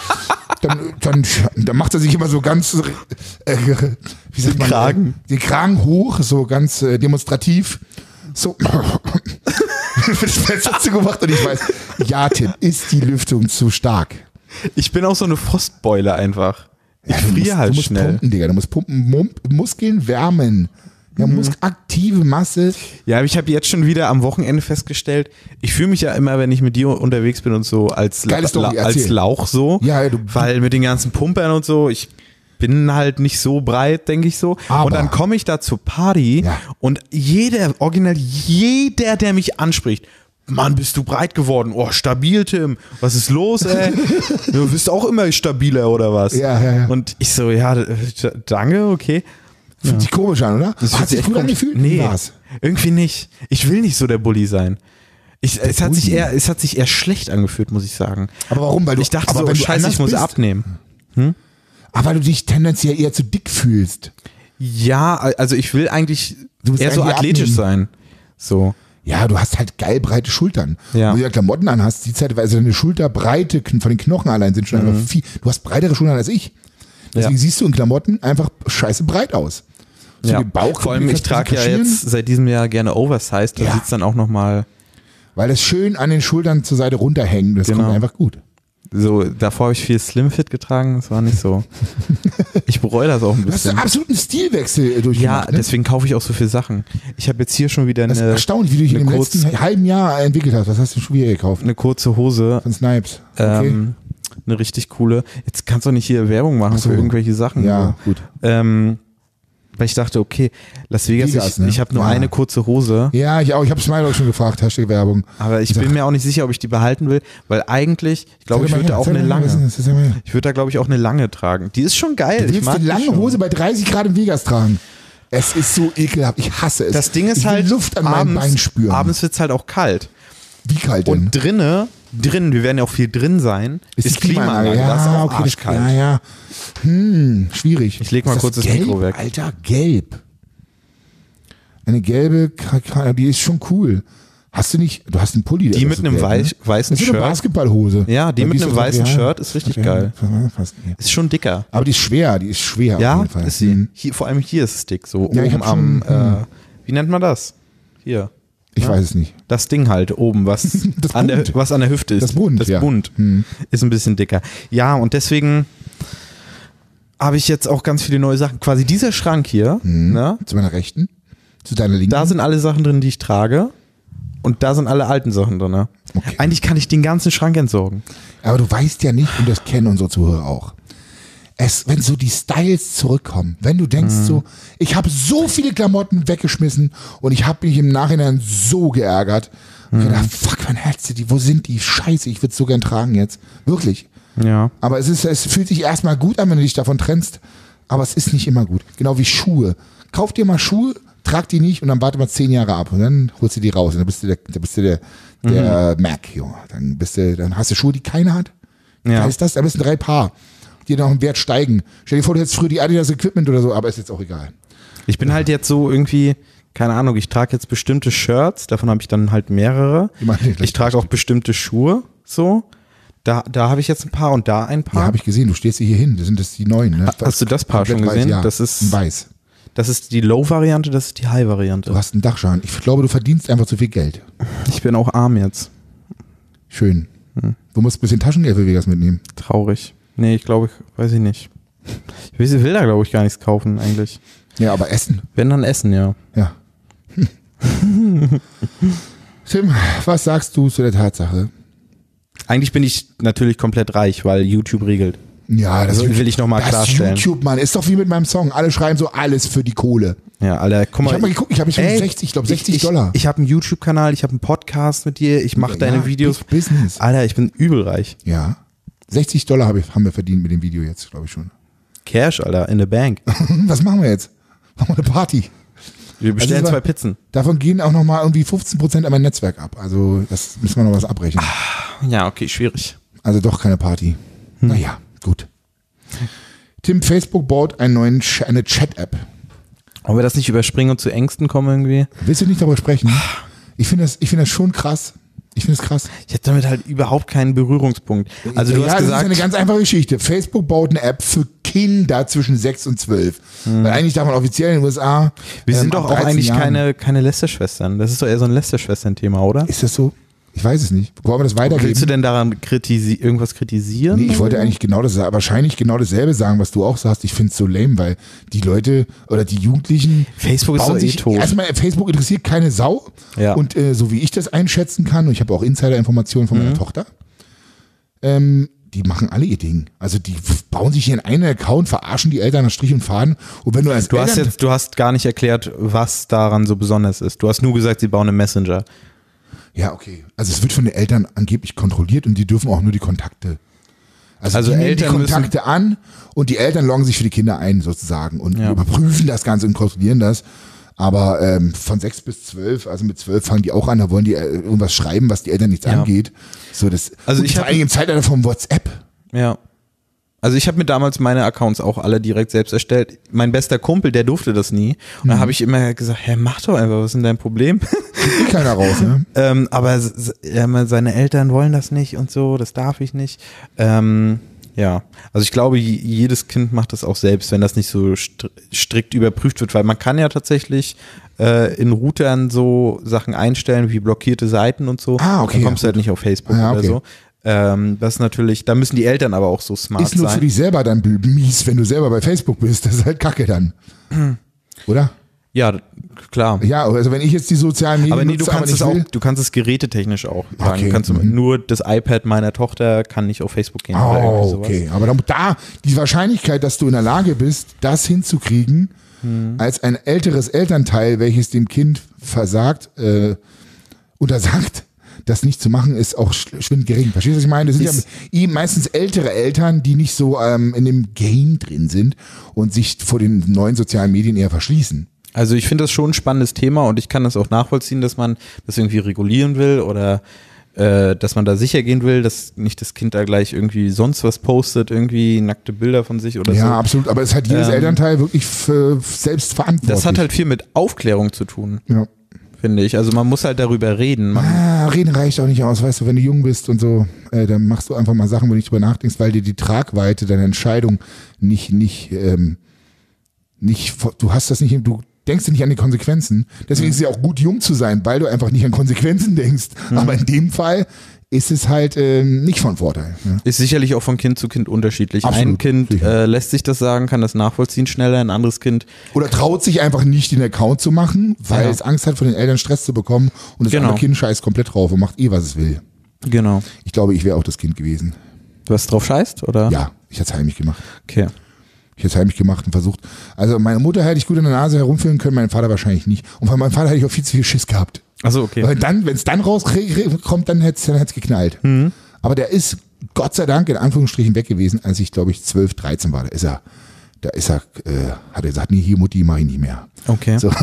Dann macht er sich immer so ganz, wie sagt man, Kragen. den Kragen hoch, so ganz demonstrativ. So, das Fenster zugemacht und ich weiß, ja, Tim, ist die Lüftung zu stark. Ich bin auch so eine Frostbeule einfach. Ich Ja, friere halt du musst schnell. pumpen, Digga. Du musst pumpen, Muskeln wärmen. Ja, aktive Masse. Ja, aber ich habe jetzt schon wieder am Wochenende festgestellt, ich fühle mich ja immer, wenn ich mit dir unterwegs bin und so, als Geile Story, als erzähl. Lauch so. Ja, weil mit den ganzen Pumpern und so, ich bin halt nicht so breit, denke ich so. Aber- Und dann komme ich da zur Party Ja. und jeder, der mich anspricht, Mann, bist du breit geworden. Oh, stabil, Tim. Was ist los, ey? Du bist auch immer stabiler, oder was? Ja. Und ich so, ja, danke, okay. Fühlt sich komisch an, oder? Das Hat fühlt sich echt gut komisch- angefühlt? Nee, Wie war's? irgendwie nicht. Ich will nicht so der Bully sein. Es hat sich eher schlecht angefühlt, muss ich sagen. Aber warum? Weil du, Ich dachte aber so, wenn du scheiße, ich anders muss bist? abnehmen. Aber weil du dich tendenziell eher zu dick fühlst. Ja, also ich will eigentlich Du musst eher so eigentlich athletisch abnehmen. sein. So. Ja, du hast halt geil breite Schultern. Ja. Wenn du ja Klamotten anhast, die zeitweise deine Schulterbreite von den Knochen allein sind schon einfach viel. Du hast breitere Schultern als ich. Deswegen Ja. siehst du in Klamotten einfach scheiße breit aus. So Ja. den Bauch Vor allem, ich kannst du trage ja kaschieren, jetzt seit diesem Jahr gerne Oversized, da Ja. sieht's dann auch nochmal weil das schön an den Schultern zur Seite runterhängen. Das Genau. kommt einfach gut. so, davor habe ich viel Slimfit getragen, das war nicht so. Ich bereue das auch ein Du hast bisschen. einen absoluten Stilwechsel Ja, durchgemacht. Ne? deswegen kaufe ich auch so viele Sachen. Ich habe jetzt hier schon wieder Das ist eine erstaunlich, wie du dich eine im kurz- letzten halben Jahr entwickelt hast. Was hast du schon wieder gekauft? kurze Hose, Von Snipes. Okay. eine richtig coole. Jetzt kannst du nicht hier Werbung machen Ach so. für irgendwelche Sachen. Ja, so. gut. Weil ich dachte, okay, Las Vegas, Vegas, ich ne? habe nur Ja. eine kurze Hose, Ja, ich auch. Ich habe Smile auch schon gefragt. Hashtag Werbung. aber ich bin mir auch nicht sicher, ob ich die behalten will, weil eigentlich, ich glaube, ich würde da auch eine lange. Ich würde da, glaube ich, auch eine lange tragen. Die ist schon geil. Du Ich willst mag eine die lange schon. Hose bei 30 Grad in Vegas tragen. Es ist so ekelhaft. Ich hasse es. Das Ding ist ich will halt, Luft an meinem Bein spüren. Abends wird es halt auch kalt. Wie kalt denn? Und drinnen, wir werden ja auch viel drin sein, ist Klimaanlage. Ja, Das ist auch okay, arschkalt. ja. Schwierig. Ich leg mal Ist kurz das gelb? Mikro weg. Alter, gelb. Eine gelbe, die ist schon cool. Du hast einen Pulli. Die der mit ist so einem gelb, ne? weißen Das ist eine Shirt. Basketballhose. Ja, die mit ist einem so- weißen ja. Shirt ist richtig geil. Fast, ja. Ist schon dicker. Aber die ist schwer auf jeden Fall. Ist sie. Hier, vor allem hier ist es dick, so Ja, ich oben hab schon- am, wie nennt man das? Hier. Ich weiß es nicht. Das Ding halt oben, was, Das an Bund. was an der Hüfte ist. Das Bund, Das ja. Bund ist ein bisschen dicker. Ja, und deswegen habe ich jetzt auch ganz viele neue Sachen. Quasi dieser Schrank hier, ne, Zu meiner Rechten? Zu deiner Linken? da sind alle Sachen drin, die ich trage. Und da sind alle alten Sachen drin. Ne? Okay. Eigentlich kann ich den ganzen Schrank entsorgen. Aber du weißt ja nicht, und das kennen unsere Zuhörer auch, wenn so die Styles zurückkommen, wenn du denkst so, ich habe so viele Klamotten weggeschmissen und ich habe mich im Nachhinein so geärgert. Und ich gedacht, fuck, wann hältst du die? Wo sind die? Scheiße, ich würde es so gern tragen jetzt. Wirklich. Ja. Aber es fühlt sich erstmal gut an, wenn du dich davon trennst, aber es ist nicht immer gut. Genau wie Schuhe. Kauf dir mal Schuhe, trag die nicht und dann warte mal 10 Jahre ab und dann holst du die raus und dann bist du der Mac, Junge. Dann hast du Schuhe, die keiner hat. Ja. Was ist das? Da müssen 3 Paar, die noch im Wert steigen. Stell dir vor, du hättest früher die Adidas Equipment oder so, aber ist jetzt auch egal. Ich bin halt jetzt so irgendwie, keine Ahnung, ich trage jetzt bestimmte Shirts, davon habe ich dann halt mehrere. Ich trage auch bestimmte Schuhe, so. Da habe ich jetzt ein paar und da ein Ja, paar. habe ich gesehen. Du stehst hier hin. Das sind die neuen. Ne? Hast du das Paar schon Komplett gesehen? Weiß, ja. Das ist- in weiß. Das ist die Low-Variante, das ist die High-Variante. Du hast einen Dachschaden. Ich glaube, du verdienst einfach zu viel Geld. Ich bin auch arm jetzt. Schön. Du musst ein bisschen Taschengeld für Vegas mitnehmen. Traurig. Nee, ich glaube, weiß ich nicht. Ich will da, glaube ich, gar nichts kaufen eigentlich. Ja, aber Essen. Wenn dann essen, ja. Ja. Tim, was sagst du zu der Tatsache? Eigentlich bin ich natürlich komplett reich, weil YouTube regelt. Ja, das Will ich noch mal das klarstellen. YouTube, Mann, ist doch wie mit meinem Song. Alle schreiben so alles für die Kohle. Ja, Alter, guck mal. Ich habe mal geguckt, ich habe schon Ey, 60, ich glaube 60 Dollar. Ich habe einen YouTube-Kanal, ich habe einen Podcast mit dir, ich mache deine Videos. Big Business. Alter, ich bin übel reich. Ja. 60 Dollar haben wir verdient mit dem Video jetzt, glaube ich schon. Cash, Alter, in the bank. Was machen wir jetzt? Machen wir eine Party. Wir bestellen Also, 2 Pizzen. Davon gehen auch nochmal irgendwie 15% an mein Netzwerk ab. Also das müssen wir noch was abrechnen. Ja, okay, schwierig. Also doch keine Party. Naja, gut. Tim, Facebook baut eine Chat-App. Wollen wir das nicht überspringen und zu Ängsten kommen irgendwie? Willst du nicht darüber sprechen? Ich finde das schon krass. Ich finde es krass. Ich hätte damit halt überhaupt keinen Berührungspunkt. Also du ja, hast das ist gesagt, eine ganz einfache Geschichte. Facebook baut eine App für Kinder zwischen 6 und 12. Weil eigentlich darf man offiziell in den USA. wir sind doch ab auch 13 eigentlich Jahren. keine Lästerschwestern. Das ist doch eher so ein Lästerschwestern-Thema, oder? Ist das so? Ich weiß es nicht. Wollen wir das weitergeben? Willst du denn daran irgendwas kritisieren? Nee, ich wollte eigentlich wahrscheinlich genau dasselbe sagen, was du auch sagst. Ich finde es so lame, weil die Leute oder die Jugendlichen Facebook ist bauen doch eh sich, tot. erstmal Facebook interessiert keine Sau. Ja. Und so wie ich das einschätzen kann, und ich habe auch Insider-Informationen von meiner Tochter, die machen alle ihr Ding. Also die bauen sich hier in einen Account, verarschen die Eltern nach Strich und Faden. Und wenn du als Du hast gar nicht erklärt, was daran so besonders ist. Du hast nur gesagt, sie bauen einen Messenger. ja, okay. Also es wird von den Eltern angeblich kontrolliert und die dürfen auch nur die Kontakte. Also die nehmen Eltern die Kontakte an und die Eltern loggen sich für die Kinder ein sozusagen und Ja. überprüfen das Ganze und kontrollieren das. Aber von 6 bis 12, also mit 12 fangen die auch an, da wollen die irgendwas schreiben, was die Eltern nichts Ja. angeht. So das. Also und ich vor hab- allem im Zeitalter vom WhatsApp. Ja. Also ich habe mir damals meine Accounts auch alle direkt selbst erstellt. Mein bester Kumpel, der durfte das nie. Und da habe ich immer gesagt, mach doch einfach, was ist denn dein Problem? Kriegt keiner raus, ne? Aber seine Eltern wollen das nicht und so, das darf ich nicht. Ja, also ich glaube, jedes Kind macht das auch selbst, wenn das nicht so strikt überprüft wird, weil man kann ja tatsächlich in Routern so Sachen einstellen wie blockierte Seiten und so. Ah, okay, Dann kommst du ja, halt nicht auf Facebook Ja, oder okay. so. Das ist natürlich, da müssen die Eltern aber auch so smart Ist nur für sein. dich selber dann mies, wenn du selber bei Facebook bist. Das ist halt Kacke dann. Oder? Ja, klar. Ja, also wenn ich jetzt die sozialen Medien Aber nee, nutze, aber nicht will, du kannst es gerätetechnisch auch sagen. Okay, Du kannst nur das iPad meiner Tochter kann nicht auf Facebook gehen oder irgendwie sowas. okay. Aber da die Wahrscheinlichkeit, dass du in der Lage bist, das hinzukriegen, als ein älteres Elternteil, welches dem Kind versagt, untersagt, das nicht zu machen, ist auch schwindend gering. Verstehst du, was ich meine? Das sind ja meistens ältere Eltern, die nicht so in dem Game drin sind und sich vor den neuen sozialen Medien eher verschließen. Also ich finde das schon ein spannendes Thema und ich kann das auch nachvollziehen, dass man das irgendwie regulieren will oder dass man da sicher gehen will, dass nicht das Kind da gleich irgendwie sonst was postet, irgendwie nackte Bilder von sich oder so. Ja, absolut, aber es hat jedes Elternteil wirklich selbst verantwortlich. Das hat halt viel mit Aufklärung zu tun, finde ich. Also man muss halt darüber reden. Reden reicht auch nicht aus, weißt du, wenn du jung bist und so, dann machst du einfach mal Sachen, wo du nicht drüber nachdenkst, weil dir die Tragweite deiner Entscheidung du hast das nicht, du denkst du nicht an die Konsequenzen. Deswegen ist es ja auch gut, jung zu sein, weil du einfach nicht an Konsequenzen denkst. Aber in dem Fall ist es halt nicht von Vorteil. Ja. Ist sicherlich auch von Kind zu Kind unterschiedlich. Absolut. Ein Kind lässt sich das sagen, kann das nachvollziehen schneller, ein anderes Kind. Oder traut sich einfach nicht, den Account zu machen, weil es Angst hat, von den Eltern Stress zu bekommen und das andere Kind scheißt komplett drauf und macht was es will. Genau. Ich glaube, ich wäre auch das Kind gewesen. Du hast drauf scheißt, oder? Ja, ich hätte es heimlich gemacht. Okay. Ich hätte es heimlich gemacht und versucht. Also meine Mutter hätte ich gut in der Nase herumführen können, mein Vater wahrscheinlich nicht. Und von meinem Vater hätte ich auch viel zu viel Schiss gehabt. Achso, okay. Weil dann, wenn es dann rauskommt, dann hätte es geknallt. Mhm. Aber der ist Gott sei Dank in Anführungsstrichen weg gewesen, als ich glaube ich 12, 13 war. Hat er gesagt, nee, hier Mutti, mach ich nicht mehr. Okay. So.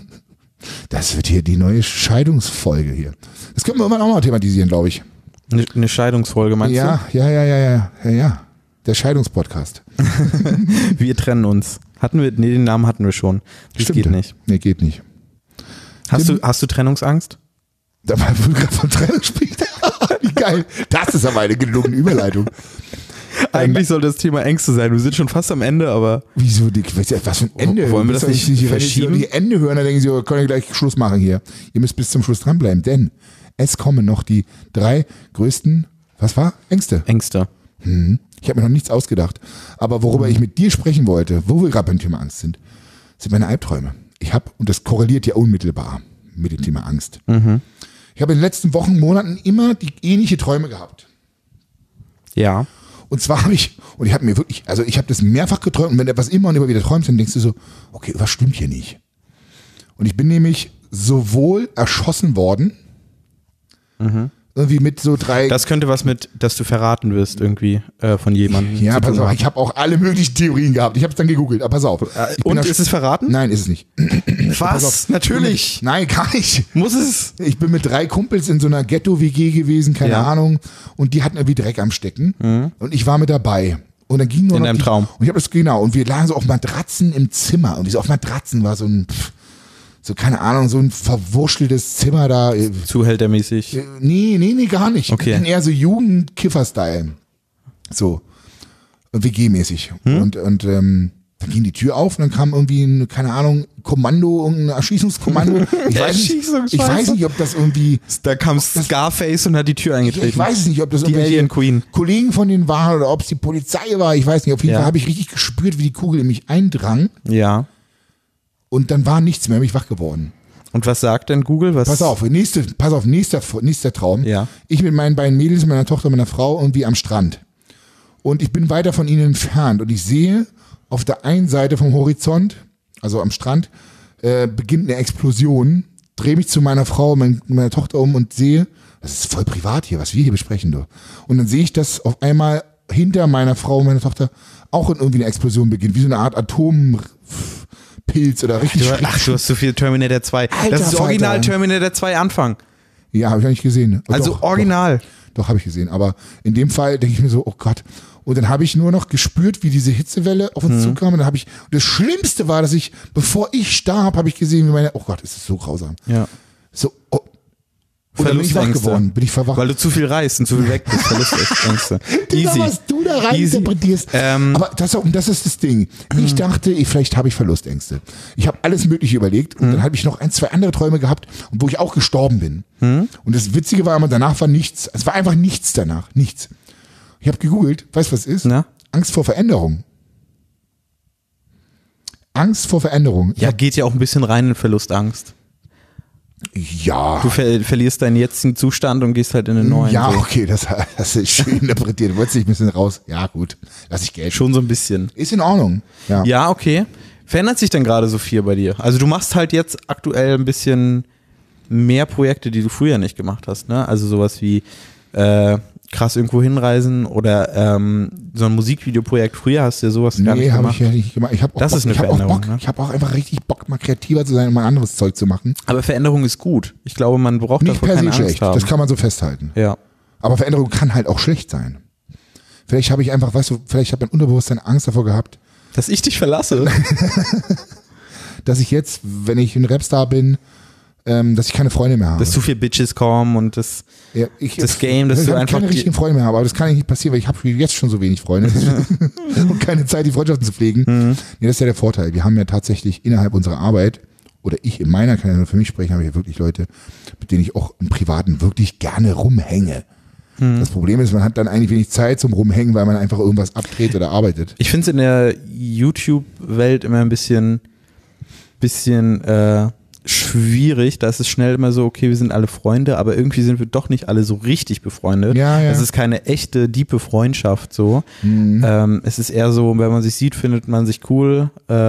Das wird hier die neue Scheidungsfolge hier. Das können wir irgendwann auch mal thematisieren, glaube ich. Eine Scheidungsfolge, meinst du? Ja. Der Scheidungspodcast. Wir trennen uns. Den Namen hatten wir schon. Das Stimmt. geht nicht. Nee, geht nicht. Hast du Trennungsangst? Da war gerade von Trennung spricht. Wie geil. Das ist aber eine gelungene Überleitung. Eigentlich soll das Thema Ängste sein. Wir sind schon fast am Ende, aber. Wieso? Was für ein Ende? Wollen wir das nicht verschieben? Wenn die Ende hören, dann denken sie, können wir gleich Schluss machen hier. Ihr müsst bis zum Schluss dranbleiben, denn es kommen noch die 3 größten, Ängste. Ich habe mir noch nichts ausgedacht. Aber worüber ich mit dir sprechen wollte, wo wir gerade beim Thema Angst sind meine Albträume. Und das korreliert ja unmittelbar mit dem Thema Angst. Mhm. Ich habe in den letzten Wochen, Monaten immer die ähnliche Träume gehabt. Ja. Und zwar ich habe das mehrfach geträumt und wenn du etwas immer und immer wieder träumst, dann denkst du so, okay, was stimmt hier nicht? Und ich bin nämlich sowohl erschossen worden, irgendwie mit so 3... Das könnte was mit, dass du verraten wirst irgendwie von jemandem. Ja, pass auf, ich habe auch alle möglichen Theorien gehabt. Ich habe es dann gegoogelt, aber pass auf. Ist es verraten? Nein, ist es nicht. Was? Natürlich. Nein, gar nicht. Muss es? Ich bin mit 3 Kumpels in so einer Ghetto-WG gewesen, keine Ahnung. Und die hatten irgendwie Dreck am Stecken. Und ich war mit dabei. Und dann ging nur in einem Traum. Und ich habe das und wir lagen so auf Matratzen im Zimmer. Und diese auf Matratzen war so ein... keine Ahnung, so ein verwurschteltes Zimmer da. Zuhältermäßig? Nee, gar nicht. Okay. Eher so Jugend-Kiffer-Style. So. WG-mäßig. Und dann ging die Tür auf und dann kam irgendwie ein, keine Ahnung, Kommando, irgendein Erschießungskommando. Ich weiß nicht, ob das irgendwie... Da kam Scarface und hat die Tür eingetreten. Ich weiß nicht, ob das irgendwelche Kollegen von denen waren oder ob es die Polizei war. Ich weiß nicht. Auf jeden Fall habe ich richtig gespürt, wie die Kugel in mich eindrang. Ja. Und dann war nichts mehr, bin ich wach geworden. Und was sagt denn Google? Pass auf, nächster Traum. Ja. Ich mit meinen beiden Mädels, meiner Tochter, meiner Frau irgendwie am Strand. Und ich bin weiter von ihnen entfernt und ich sehe auf der einen Seite vom Horizont, also am Strand, beginnt eine Explosion, drehe mich zu meiner Frau und meiner Tochter um und sehe, das ist voll privat hier, was wir hier besprechen. Du. Und dann sehe ich, dass auf einmal hinter meiner Frau und meiner Tochter auch irgendwie eine Explosion beginnt, wie so eine Art Atompilz oder richtig. Du hast so viel Terminator 2. Alter, das ist original Terminator 2 Anfang. Ja, habe ich noch nicht gesehen. Also original. Doch, habe ich gesehen. Aber in dem Fall denke ich mir so, oh Gott. Und dann habe ich nur noch gespürt, wie diese Hitzewelle auf uns zukam. Und dann und das Schlimmste war, dass bevor ich starb, habe ich gesehen, wie oh Gott, ist das so grausam. Ja. So, und dann bin ich wach geworden, bin ich verwacht. Weil du zu viel reist und zu viel weg bist. Verlustängste. Easy. Was du da rein interpretierst. Aber das ist das Ding. Ich dachte, vielleicht habe ich Verlustängste. Ich habe alles Mögliche überlegt und dann habe ich noch 1, 2 andere Träume gehabt, wo ich auch gestorben bin. Und das Witzige war, danach war nichts. Es war einfach nichts danach. Nichts. Ich habe gegoogelt. Weißt du, was ist? Na? Angst vor Veränderung. Angst vor Veränderung. Ja, geht ja auch ein bisschen rein in Verlustangst. Ja. Du verlierst deinen jetzigen Zustand und gehst halt in den neuen. Ja, so. Okay, das ist schön interpretiert. Du wolltest dich ein bisschen raus. Ja, gut. Lass ich Geld. Schon so ein bisschen. Ist in Ordnung. Ja, okay. Verändert sich denn gerade so viel bei dir? Also du machst halt jetzt aktuell ein bisschen mehr Projekte, die du früher nicht gemacht hast, ne? Also sowas wie krass irgendwo hinreisen oder so ein Musikvideoprojekt. Früher hast du ja sowas gar nicht gemacht. Nee, habe ich ja nicht gemacht. Ich habe Das ist eine Veränderung, Bock. ne? Ich habe auch einfach richtig Bock, mal kreativer zu sein und mal anderes Zeug zu machen. Aber Veränderung ist gut. Ich glaube, man braucht Nicht davor per keine se Angst schlecht, haben. das kann man so festhalten. Ja. Aber Veränderung kann halt auch schlecht sein. Vielleicht habe ich einfach, weißt du, vielleicht habe mein Unterbewusstsein Angst davor gehabt, Dass ich dich verlasse. dass ich jetzt, wenn ich ein Rapstar bin, dass ich keine Freunde mehr habe. Dass zu viel Bitches kommen und das Game, dass ich du habe einfach keine richtigen Freunde mehr habe, aber das kann nicht passieren, weil ich habe jetzt schon so wenig Freunde und keine Zeit, die Freundschaften zu pflegen. Nee, das ist ja der Vorteil. Wir haben ja tatsächlich innerhalb unserer Arbeit, oder ich in meiner, kann ja nur für mich sprechen, habe ich ja wirklich Leute, mit denen ich auch im Privaten wirklich gerne rumhänge. Das Problem ist, man hat dann eigentlich wenig Zeit zum Rumhängen, weil man einfach irgendwas abdreht oder arbeitet. Ich finde es in der YouTube-Welt immer ein bisschen schwierig. Da ist es schnell immer so, okay, wir sind alle Freunde, aber irgendwie sind wir doch nicht alle so richtig befreundet. Ja. Es ist keine echte, diepe Freundschaft so. Es ist eher so, wenn man sich sieht, findet man sich cool.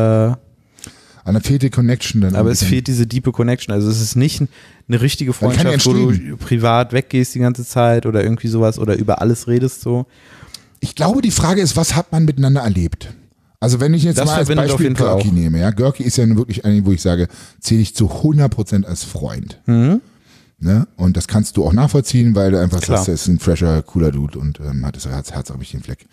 Und dann fehlt die Connection dann. Aber es fehlt diese diepe Connection. Also es ist nicht eine richtige Freundschaft, wo du privat weggehst die ganze Zeit oder irgendwie sowas oder über alles redest so. Ich glaube, die Frage ist, was hat man miteinander erlebt? Also wenn ich jetzt Das mal als verbindet auf Beispiel jeden Fall Görki auch. nehme, ja, Görki ist ja nun wirklich einer, wo ich sage, zähle ich zu 100% als Freund. Ne? Und das kannst du auch nachvollziehen, weil du einfach Klar. sagst, er ist ein fresher, cooler Dude und hat das Herz auf den Fleck.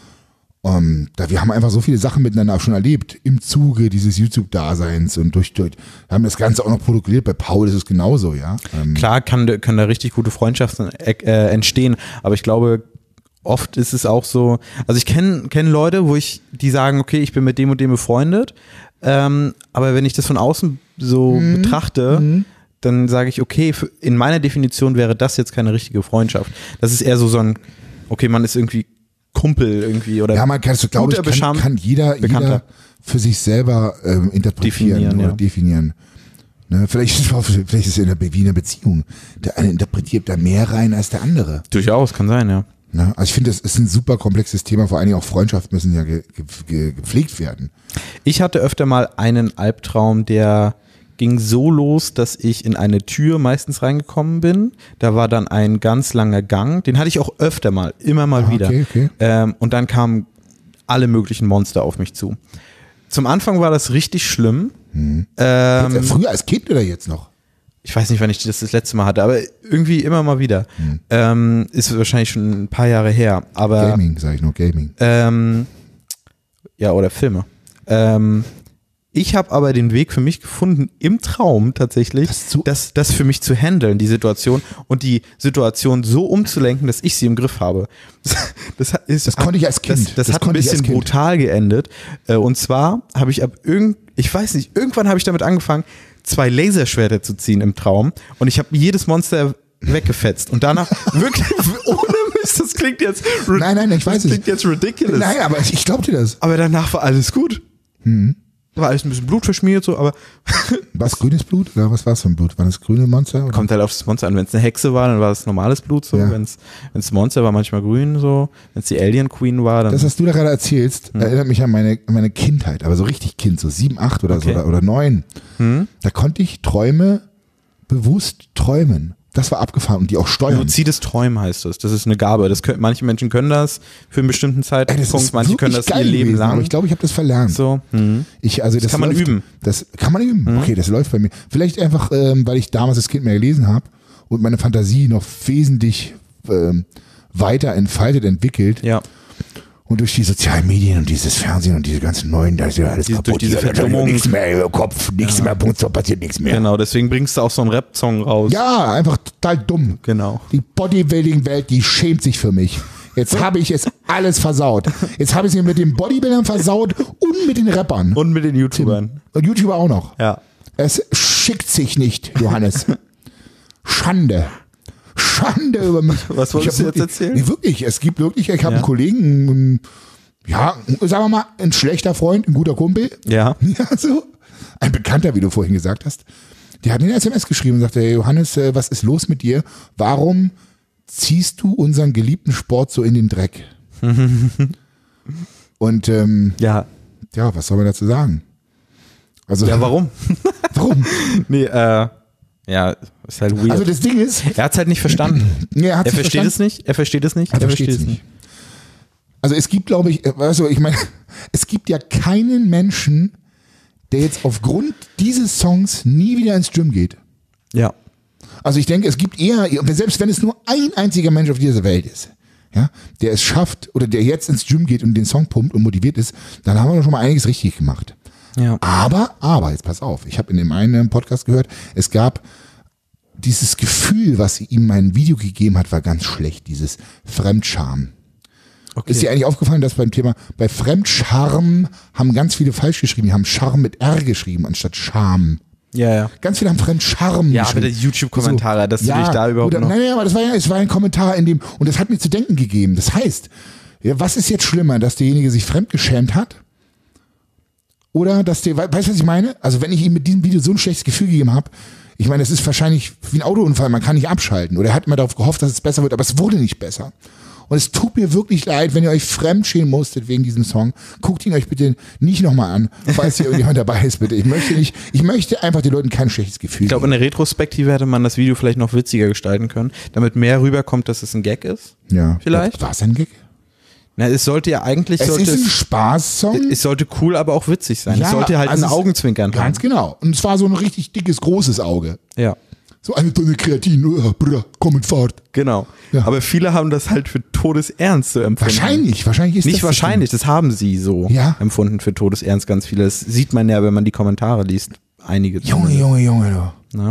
Wir haben einfach so viele Sachen miteinander auch schon erlebt, im Zuge dieses YouTube-Daseins und durch haben das Ganze auch noch protokolliert. Bei Paul ist es genauso, ja. Klar können da richtig gute Freundschaften entstehen, aber ich glaube, oft ist es auch so, also ich kenne Leute, die sagen, okay, ich bin mit dem und dem befreundet, aber wenn ich das von außen so betrachte, dann sage ich, okay, in meiner Definition wäre das jetzt keine richtige Freundschaft. Das ist eher so ein, okay, man ist irgendwie Kumpel irgendwie oder ja, man kann, so, glaube ich, kann jeder für sich selber interpretieren definieren. Ne, vielleicht ist es in der wie in einer Beziehung. Der eine interpretiert da mehr rein als der andere. Durchaus, kann sein, ja. Ne, also ich finde, das ist ein super komplexes Thema, vor allen Dingen auch Freundschaften müssen ja gepflegt werden. Ich hatte öfter mal einen Albtraum, der ging so los, dass ich in eine Tür meistens reingekommen bin. Da war dann ein ganz langer Gang. Den hatte ich auch öfter mal, immer mal wieder. Okay. Und dann kamen alle möglichen Monster auf mich zu. Zum Anfang war das richtig schlimm. Früher als Kind oder jetzt noch? Ich weiß nicht, wann ich das letzte Mal hatte, aber irgendwie immer mal wieder. Ist wahrscheinlich schon ein paar Jahre her. Aber, Gaming, sage ich nur, Gaming. Ja, oder Filme. Ich habe aber den Weg für mich gefunden, im Traum tatsächlich, das für mich zu handeln, die Situation und die Situation so umzulenken, dass ich sie im Griff habe. Das konnte ich als Kind. Das hat ein bisschen brutal geendet. Und zwar habe ich irgendwann habe ich damit angefangen, 2 Laserschwerter zu ziehen im Traum und ich habe jedes Monster weggefetzt und danach wirklich ohne Mist, das klingt jetzt nein, ich weiß das klingt jetzt ridiculous. Nein, aber ich glaub dir das. Aber danach war alles gut. War alles ein bisschen Blut verschmiert, so, aber. War es grünes Blut oder was war es für ein Blut? War das grüne Monster? Oder? Kommt halt auf das Monster an. Wenn es eine Hexe war, dann war es normales Blut, so. Ja. Wenn es Monster war, manchmal grün, so. Wenn es die Alien Queen war, dann. Das, was du da gerade erzählst, erinnert mich an meine Kindheit, aber so richtig Kind, so 7, 8 oder so oder 9. Da konnte ich Träume bewusst träumen. Das war abgefahren und die auch steuern. Luzides Träumen heißt das. Das ist eine Gabe. Manche Menschen können das für einen bestimmten Zeitpunkt, manche können das ihr Leben lang. Aber ich glaube, ich habe das verlernt. So. Das kann man üben. Das kann man üben. Okay, das läuft bei mir. Vielleicht einfach, weil ich damals das Kind mehr gelesen habe und meine Fantasie noch wesentlich weiter entwickelt. Ja. Und durch die sozialen Medien und dieses Fernsehen und diese ganzen neuen, da ist ja alles kaputt. Durch diese Verdummung. Nichts mehr im Kopf, nichts mehr, Punkt, so passiert nichts mehr. Genau, deswegen bringst du auch so einen Rap-Song raus. Ja, einfach total dumm. Genau. Die Bodybuilding-Welt, die schämt sich für mich. Jetzt habe ich es alles versaut. Jetzt habe ich es mir mit den Bodybuildern versaut und mit den Rappern. Und mit den YouTubern. Und YouTuber auch noch. Ja. Es schickt sich nicht, Johannes. Schande über mich. Was wolltest du jetzt erzählen? Nee, wirklich, es gibt wirklich, ich habe einen Kollegen, sagen wir mal, ein schlechter Freund, ein guter Kumpel. Ja. Ja, so. Ein Bekannter, wie du vorhin gesagt hast. Der hat eine SMS geschrieben und sagte, hey Johannes, was ist los mit dir? Warum ziehst du unseren geliebten Sport so in den Dreck? Und ja, was soll man dazu sagen? Also, ja, warum? Warum? Nee, Ja, ist halt weird. Also das Ding ist, Er hat es halt nicht verstanden. er versteht es nicht. Er versteht es nicht. Also es gibt, glaube ich, ich meine, es gibt ja keinen Menschen, der jetzt aufgrund dieses Songs nie wieder ins Gym geht. Ja. Also ich denke, es gibt eher, selbst wenn es nur ein einziger Mensch auf dieser Welt ist, ja, der es schafft oder der jetzt ins Gym geht und den Song pumpt und motiviert ist, dann haben wir doch schon mal einiges richtig gemacht. Ja. Aber, jetzt pass auf, ich habe in dem einen Podcast gehört, es gab dieses Gefühl, was ihm mein Video gegeben hat, war ganz schlecht, dieses Fremdscham. Okay. Ist dir eigentlich aufgefallen, dass bei Fremdscham haben ganz viele falsch geschrieben, die haben Charme mit R geschrieben, anstatt Scham. Ja. Ganz viele haben Fremdscham Ja, geschrieben. aber der YouTube-Kommentare, dass du dich da überhaupt noch... Nein, aber es war ein Kommentar in dem, und das hat mir zu denken gegeben. Das heißt, ja, was ist jetzt schlimmer, dass derjenige sich fremdgeschämt hat? Oder dass der, weißt du, was ich meine? Also wenn ich ihm mit diesem Video so ein schlechtes Gefühl gegeben habe, ich meine, es ist wahrscheinlich wie ein Autounfall, man kann nicht abschalten. Oder er hat immer darauf gehofft, dass es besser wird, aber es wurde nicht besser. Und es tut mir wirklich leid, wenn ihr euch fremdschämen musstet wegen diesem Song. Guckt ihn euch bitte nicht nochmal an, falls hier irgendjemand dabei ist, bitte. Ich möchte einfach den Leuten kein schlechtes Gefühl Ich glaube, in der Retrospektive hätte man das Video vielleicht noch witziger gestalten können, damit mehr rüberkommt, dass es ein Gag ist. Ja. Vielleicht? War es ein Gag? Na, es sollte ja eigentlich... Es ist ein Spaßsong. Es sollte cool, aber auch witzig sein. Ja, es sollte halt also ein Augenzwinkern haben. Ganz genau. Und es war so ein richtig dickes, großes Auge. Ja. So eine Tonne Kreatin, komm in Fahrt. Genau. Ja. Aber viele haben das halt für todesernst so empfunden. Wahrscheinlich ist Nicht das wahrscheinlich, das haben sie so empfunden für todesernst, ganz viele. Das sieht man ja, wenn man die Kommentare liest. Einige. Junge, du. Na?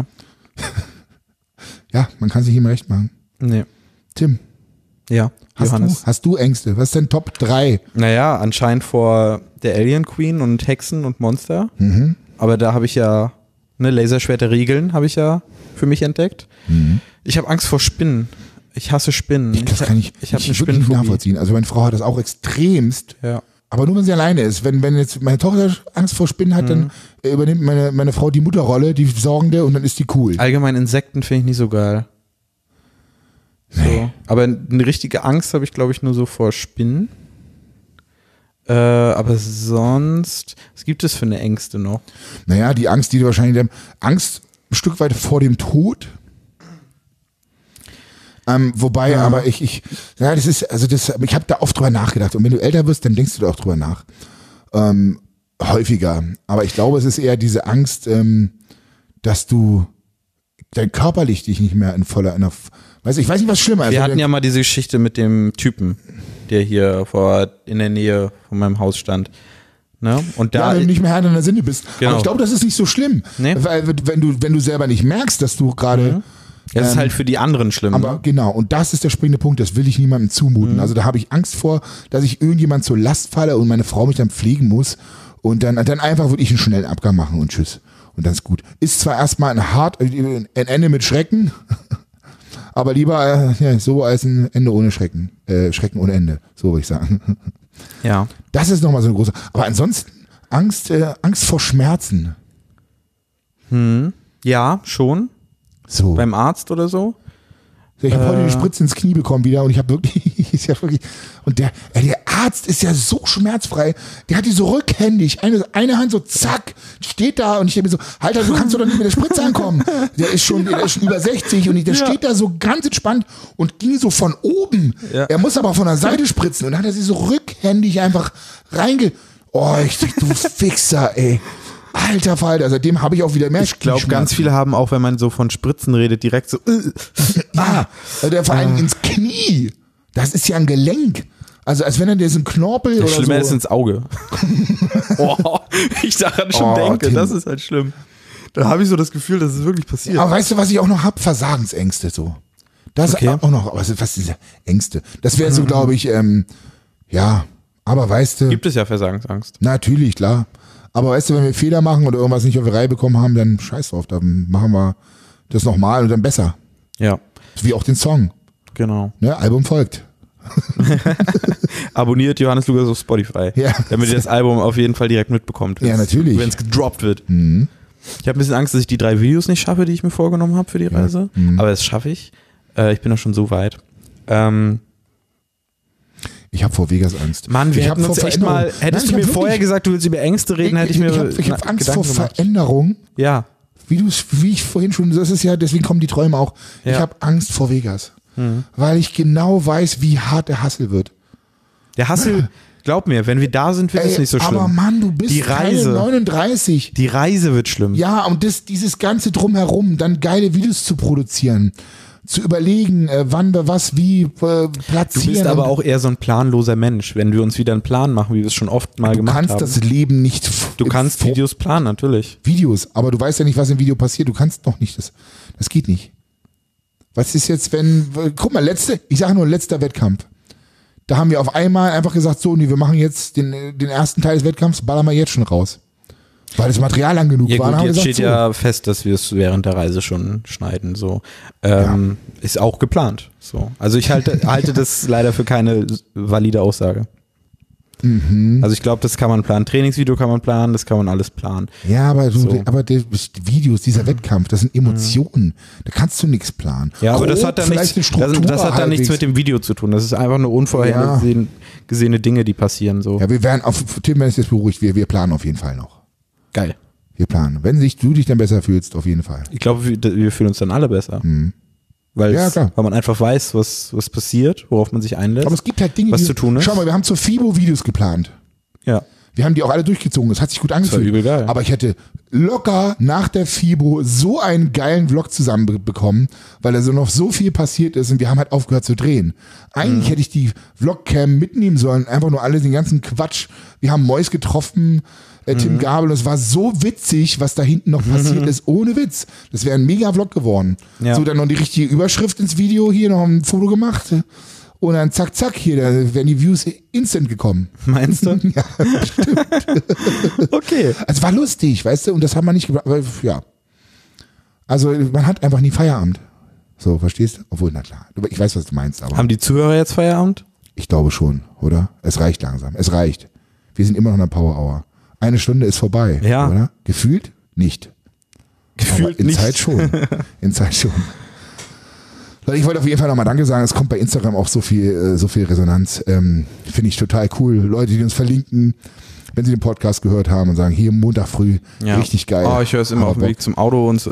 Ja, man kann sich ihm recht machen. Nee. Tim, Ja, Johannes. hast du Ängste? Was ist denn Top 3? Naja, anscheinend vor der Alien Queen und Hexen und Monster. Mhm. Aber da habe ich ja, Laserschwerter Regeln habe ich ja für mich entdeckt. Mhm. Ich habe Angst vor Spinnen. Ich hasse Spinnen. Das kann ich habe eine wirklich nicht Spinnenphobie. nachvollziehen. Also meine Frau hat das auch extremst. Ja. Aber nur, wenn sie alleine ist. Wenn jetzt meine Tochter Angst vor Spinnen hat, dann übernimmt meine Frau die Mutterrolle, die Sorgende, und dann ist die cool. Allgemein Insekten finde ich nicht so geil. So. Nee. Aber eine richtige Angst habe ich, glaube ich, nur so vor Spinnen. Aber sonst, was gibt es für eine Ängste noch? Naja, die Angst, die du wahrscheinlich, Angst ein Stück weit vor dem Tod. Wobei, aber ich habe da oft drüber nachgedacht. Und wenn du älter wirst, dann denkst du da auch drüber nach. Häufiger. Aber ich glaube, es ist eher diese Angst, dass du dein körperlich dich nicht mehr ich weiß nicht, was schlimmer ist. Wir hatten ja mal diese Geschichte mit dem Typen, der hier in der Nähe von meinem Haus stand. Ne? Und da wenn du nicht mehr Herr deiner Sinne bist. Genau. Aber ich glaube, das ist nicht so schlimm. Nee. Weil wenn du selber nicht merkst, dass du gerade... Das ist halt für die anderen schlimm. Aber genau, und das ist der springende Punkt, das will ich niemandem zumuten. Also da habe ich Angst vor, dass ich irgendjemand zur Last falle und meine Frau mich dann pflegen muss und dann einfach würde ich einen schnellen Abgang machen und tschüss. Und dann ist gut. Ist zwar erstmal ein Ende mit Schrecken, aber lieber so als ein Ende ohne Schrecken. Schrecken ohne Ende, so würde ich sagen. Ja. Das ist nochmal so eine große. Aber ansonsten Angst vor Schmerzen. Ja, schon. So. Beim Arzt oder so. Ich habe heute eine Spritze ins Knie bekommen wieder und ich habe wirklich, und der Arzt ist ja so schmerzfrei, der hat die so rückhändig, eine Hand so zack, steht da und ich denke mir so, Alter, du kannst doch nicht mit der Spritze ankommen. Der ist schon über 60 und der steht da so ganz entspannt und ging so von oben. Ja. Er muss aber von der Seite spritzen und dann hat er sie so rückhändig einfach ich sag, du Fixer, ey. Alter Falter, seitdem habe ich auch wieder mehr Ich glaube, ganz viele haben auch, wenn man so von Spritzen redet, direkt so der vor allem ins Knie. Das ist ja ein Gelenk. Also als wenn er dir so ein Knorpel oder so. Schlimmer ist ins Auge. Ich daran schon denke, Tim. das ist halt schlimm. Da habe ich so das Gefühl, dass es wirklich passiert. Aber weißt du, was ich auch noch habe? Versagensängste so. Das Okay. auch noch, was sind diese Ängste? Das wäre so, glaube ich, aber weißt du, Gibt es ja Versagensangst. natürlich, klar. Aber weißt du, wenn wir Fehler machen oder irgendwas nicht auf die Reihe bekommen haben, dann scheiß drauf, dann machen wir das nochmal und dann besser. Ja, Wie auch den Song. genau. Ne? Album folgt. Abonniert Johannes Lukas auf Spotify, Ja. damit ihr das Album auf jeden Fall direkt mitbekommt. Ja, natürlich. Wenn es gedroppt wird. Ich habe ein bisschen Angst, dass ich die 3 Videos nicht schaffe, die ich mir vorgenommen habe für die Reise. Aber das schaffe ich. Ich bin doch schon so weit. Ich habe vor Vegas Angst. Mann, wir Ich hätten hab uns vor echt mal, Veränderung. hättest Nein, du mir ich hab vorher wirklich- gesagt, du willst über Ängste reden, hätte ich mir ich hab Angst vor Gedanken gemacht. Veränderung. Ja, wie ich vorhin schon, das ist ja, deswegen kommen die Träume auch. Ja. Ich habe Angst vor Vegas, weil ich genau weiß, wie hart der Hustle wird. Der Hassel, glaub mir, wenn wir da sind, wird es nicht so schlimm. Aber Mann, du bist Die Reise. keine 39. Die Reise wird schlimm. Ja, und dieses ganze Drumherum, dann geile Videos zu produzieren, zu überlegen, wann wir was wie platzieren. Du bist aber auch eher so ein planloser Mensch, wenn wir uns wieder einen Plan machen, wie wir es schon oft mal gemacht haben. Du kannst das Leben nicht. Du kannst Videos planen, natürlich. Videos, aber du weißt ja nicht, was im Video passiert. Du kannst noch nicht. Das geht nicht. Was ist jetzt, wenn, guck mal, ich sage nur letzter Wettkampf. Da haben wir auf einmal einfach gesagt, so, nee, wir machen jetzt den ersten Teil des Wettkampfs, ballern wir jetzt schon raus. Weil das Material lang genug Ja war. gut, haben wir jetzt gesagt, steht ja fest, dass wir es während der Reise schon schneiden. So ist auch geplant. So, also ich halte das leider für keine valide Aussage. Also ich glaube, das kann man planen. Trainingsvideo kann man planen, das kann man alles planen. Ja, aber So. die Videos, dieser Wettkampf, das sind Emotionen. Da kannst du nichts planen. Ja, aber das Grob hat dann vielleicht nichts, eine Struktur das hat dann nichts halbwegs. mit dem Video zu tun. Das ist einfach nur unvorhergesehene Dinge, die passieren. So. Ja, wir werden Tim, wenn es jetzt beruhigt, wir planen auf jeden Fall noch. Geil. Wir planen. Wenn du dich dann besser fühlst, auf jeden Fall. Ich glaube, wir fühlen uns dann alle besser. Ja, klar. Weil man einfach weiß, was passiert, worauf man sich einlässt. Aber es gibt halt Dinge, was zu tun ist. Schau mal, wir haben zur FIBO Videos geplant. Ja. Wir haben die auch alle durchgezogen. Das hat sich gut angefühlt. übel geil. Aber ich hätte locker nach der FIBO so einen geilen Vlog zusammenbekommen, weil da so noch so viel passiert ist und wir haben halt aufgehört zu drehen. Eigentlich hätte ich die Vlogcam mitnehmen sollen, einfach nur alle den ganzen Quatsch. Wir haben Mois getroffen, Tim Gabel, und es war so witzig, was da hinten noch passiert ist, ohne Witz. Das wäre ein mega Vlog geworden. Ja. So, dann noch die richtige Überschrift ins Video, hier noch ein Foto gemacht. Und dann zack, zack, hier, da wären die Views instant gekommen. Meinst du? Ja, stimmt. Okay. Es war lustig, weißt du, und das haben wir nicht gebracht, weil, ja. Also, man hat einfach nie Feierabend. So, verstehst du? Obwohl, na klar, ich weiß, was du meinst, aber Haben die Zuhörer jetzt Feierabend? ich glaube schon, oder? Es reicht langsam, es reicht. Wir sind immer noch in der Power Hour. 1 Stunde ist vorbei, Ja. oder? Gefühlt nicht. Gefühlt aber in nicht. Zeit schon. In Zeit schon. Leute, ich wollte auf jeden Fall nochmal Danke sagen. Es kommt bei Instagram auch so viel Resonanz. Finde ich total cool. Leute, die uns verlinken, wenn sie den Podcast gehört haben und sagen, hier Montag früh, Ja. richtig geil. Oh, ich höre es immer Aber auf dem Weg zum Auto und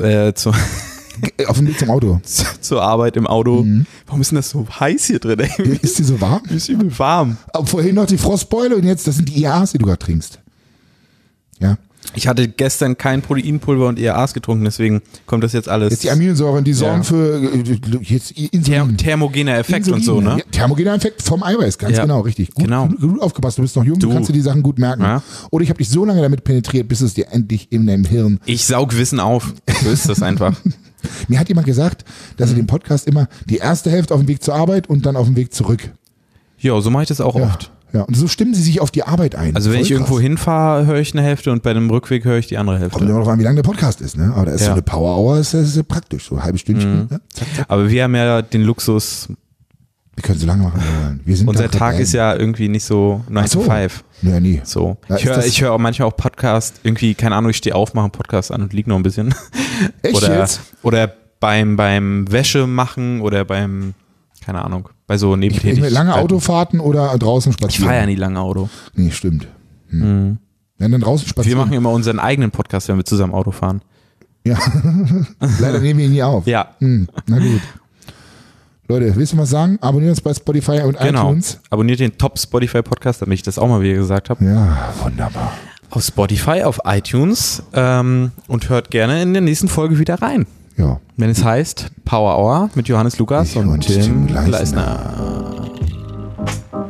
auf dem Weg zum Auto. zur Arbeit im Auto. Warum ist denn das so heiß hier drin? Ey? Ist dir so warm? Ist übel warm. Aber vorhin noch die Frostbeule und jetzt, das sind die IAs, die du gerade trinkst. Ja. Ich hatte gestern kein Proteinpulver und ERAs getrunken, deswegen kommt das jetzt alles. Jetzt die Aminosäuren, die sorgen Ja. für jetzt Insulin. Thermogener Effekt Insulin. und so, ne? Ja, thermogener Effekt vom Eiweiß, ganz Ja. genau, richtig. Gut, Genau. gut aufgepasst, du bist noch jung, du Du. kannst dir die Sachen gut merken. Ja. Oder ich habe dich so lange damit penetriert, bis es dir endlich in deinem Hirn. Ich saug Wissen auf. So ist das einfach. Mir hat jemand gesagt, dass er den Podcast immer die erste Hälfte auf dem Weg zur Arbeit und dann auf dem Weg zurück. Ja, so mache ich das auch Ja. oft. Ja, und so stimmen sie sich auf die Arbeit ein. Also wenn Voll ich irgendwo krass. hinfahre, höre ich eine Hälfte und bei dem Rückweg höre ich die andere Kommt Hälfte. immer noch an, wie lang der Podcast ist, ne? Aber da ist so Ja. eine Power Hour, das ist praktisch, so ein halbes Stündchen. Ne? Zack, zack. Aber wir haben ja den Luxus, Wir können so lange machen, wie wir wollen. Wir sind unser doch Tag Rebellen. ist ja irgendwie nicht so 9 Ach so. to 5. Ja, nie. So. Ja, Ich höre auch manchmal auch Podcast, irgendwie, keine Ahnung, ich stehe auf, mache einen Podcast an und liege noch ein bisschen. Echt jetzt? Oder beim Wäsche machen oder beim, keine Ahnung, bei so Ich Nebentätigkeiten. lange Autofahrten oder draußen Ich spazieren? fahre ja nie lange Auto. Nee, stimmt. Wenn dann draußen Wir spazieren. machen immer unseren eigenen Podcast, wenn wir zusammen Auto fahren. Ja. Leider nehmen wir ihn nie auf. Ja, Na gut. Leute, willst du was sagen? Abonniert uns bei Spotify und genau. iTunes. Abonniert den Top Spotify Podcast, damit ich das auch mal wieder gesagt habe. Ja, wunderbar. Auf Spotify, auf iTunes und hört gerne in der nächsten Folge wieder rein. Ja. Wenn es heißt Power Hour mit Johannes Lukas Ich und und Tim Tim Gleisner.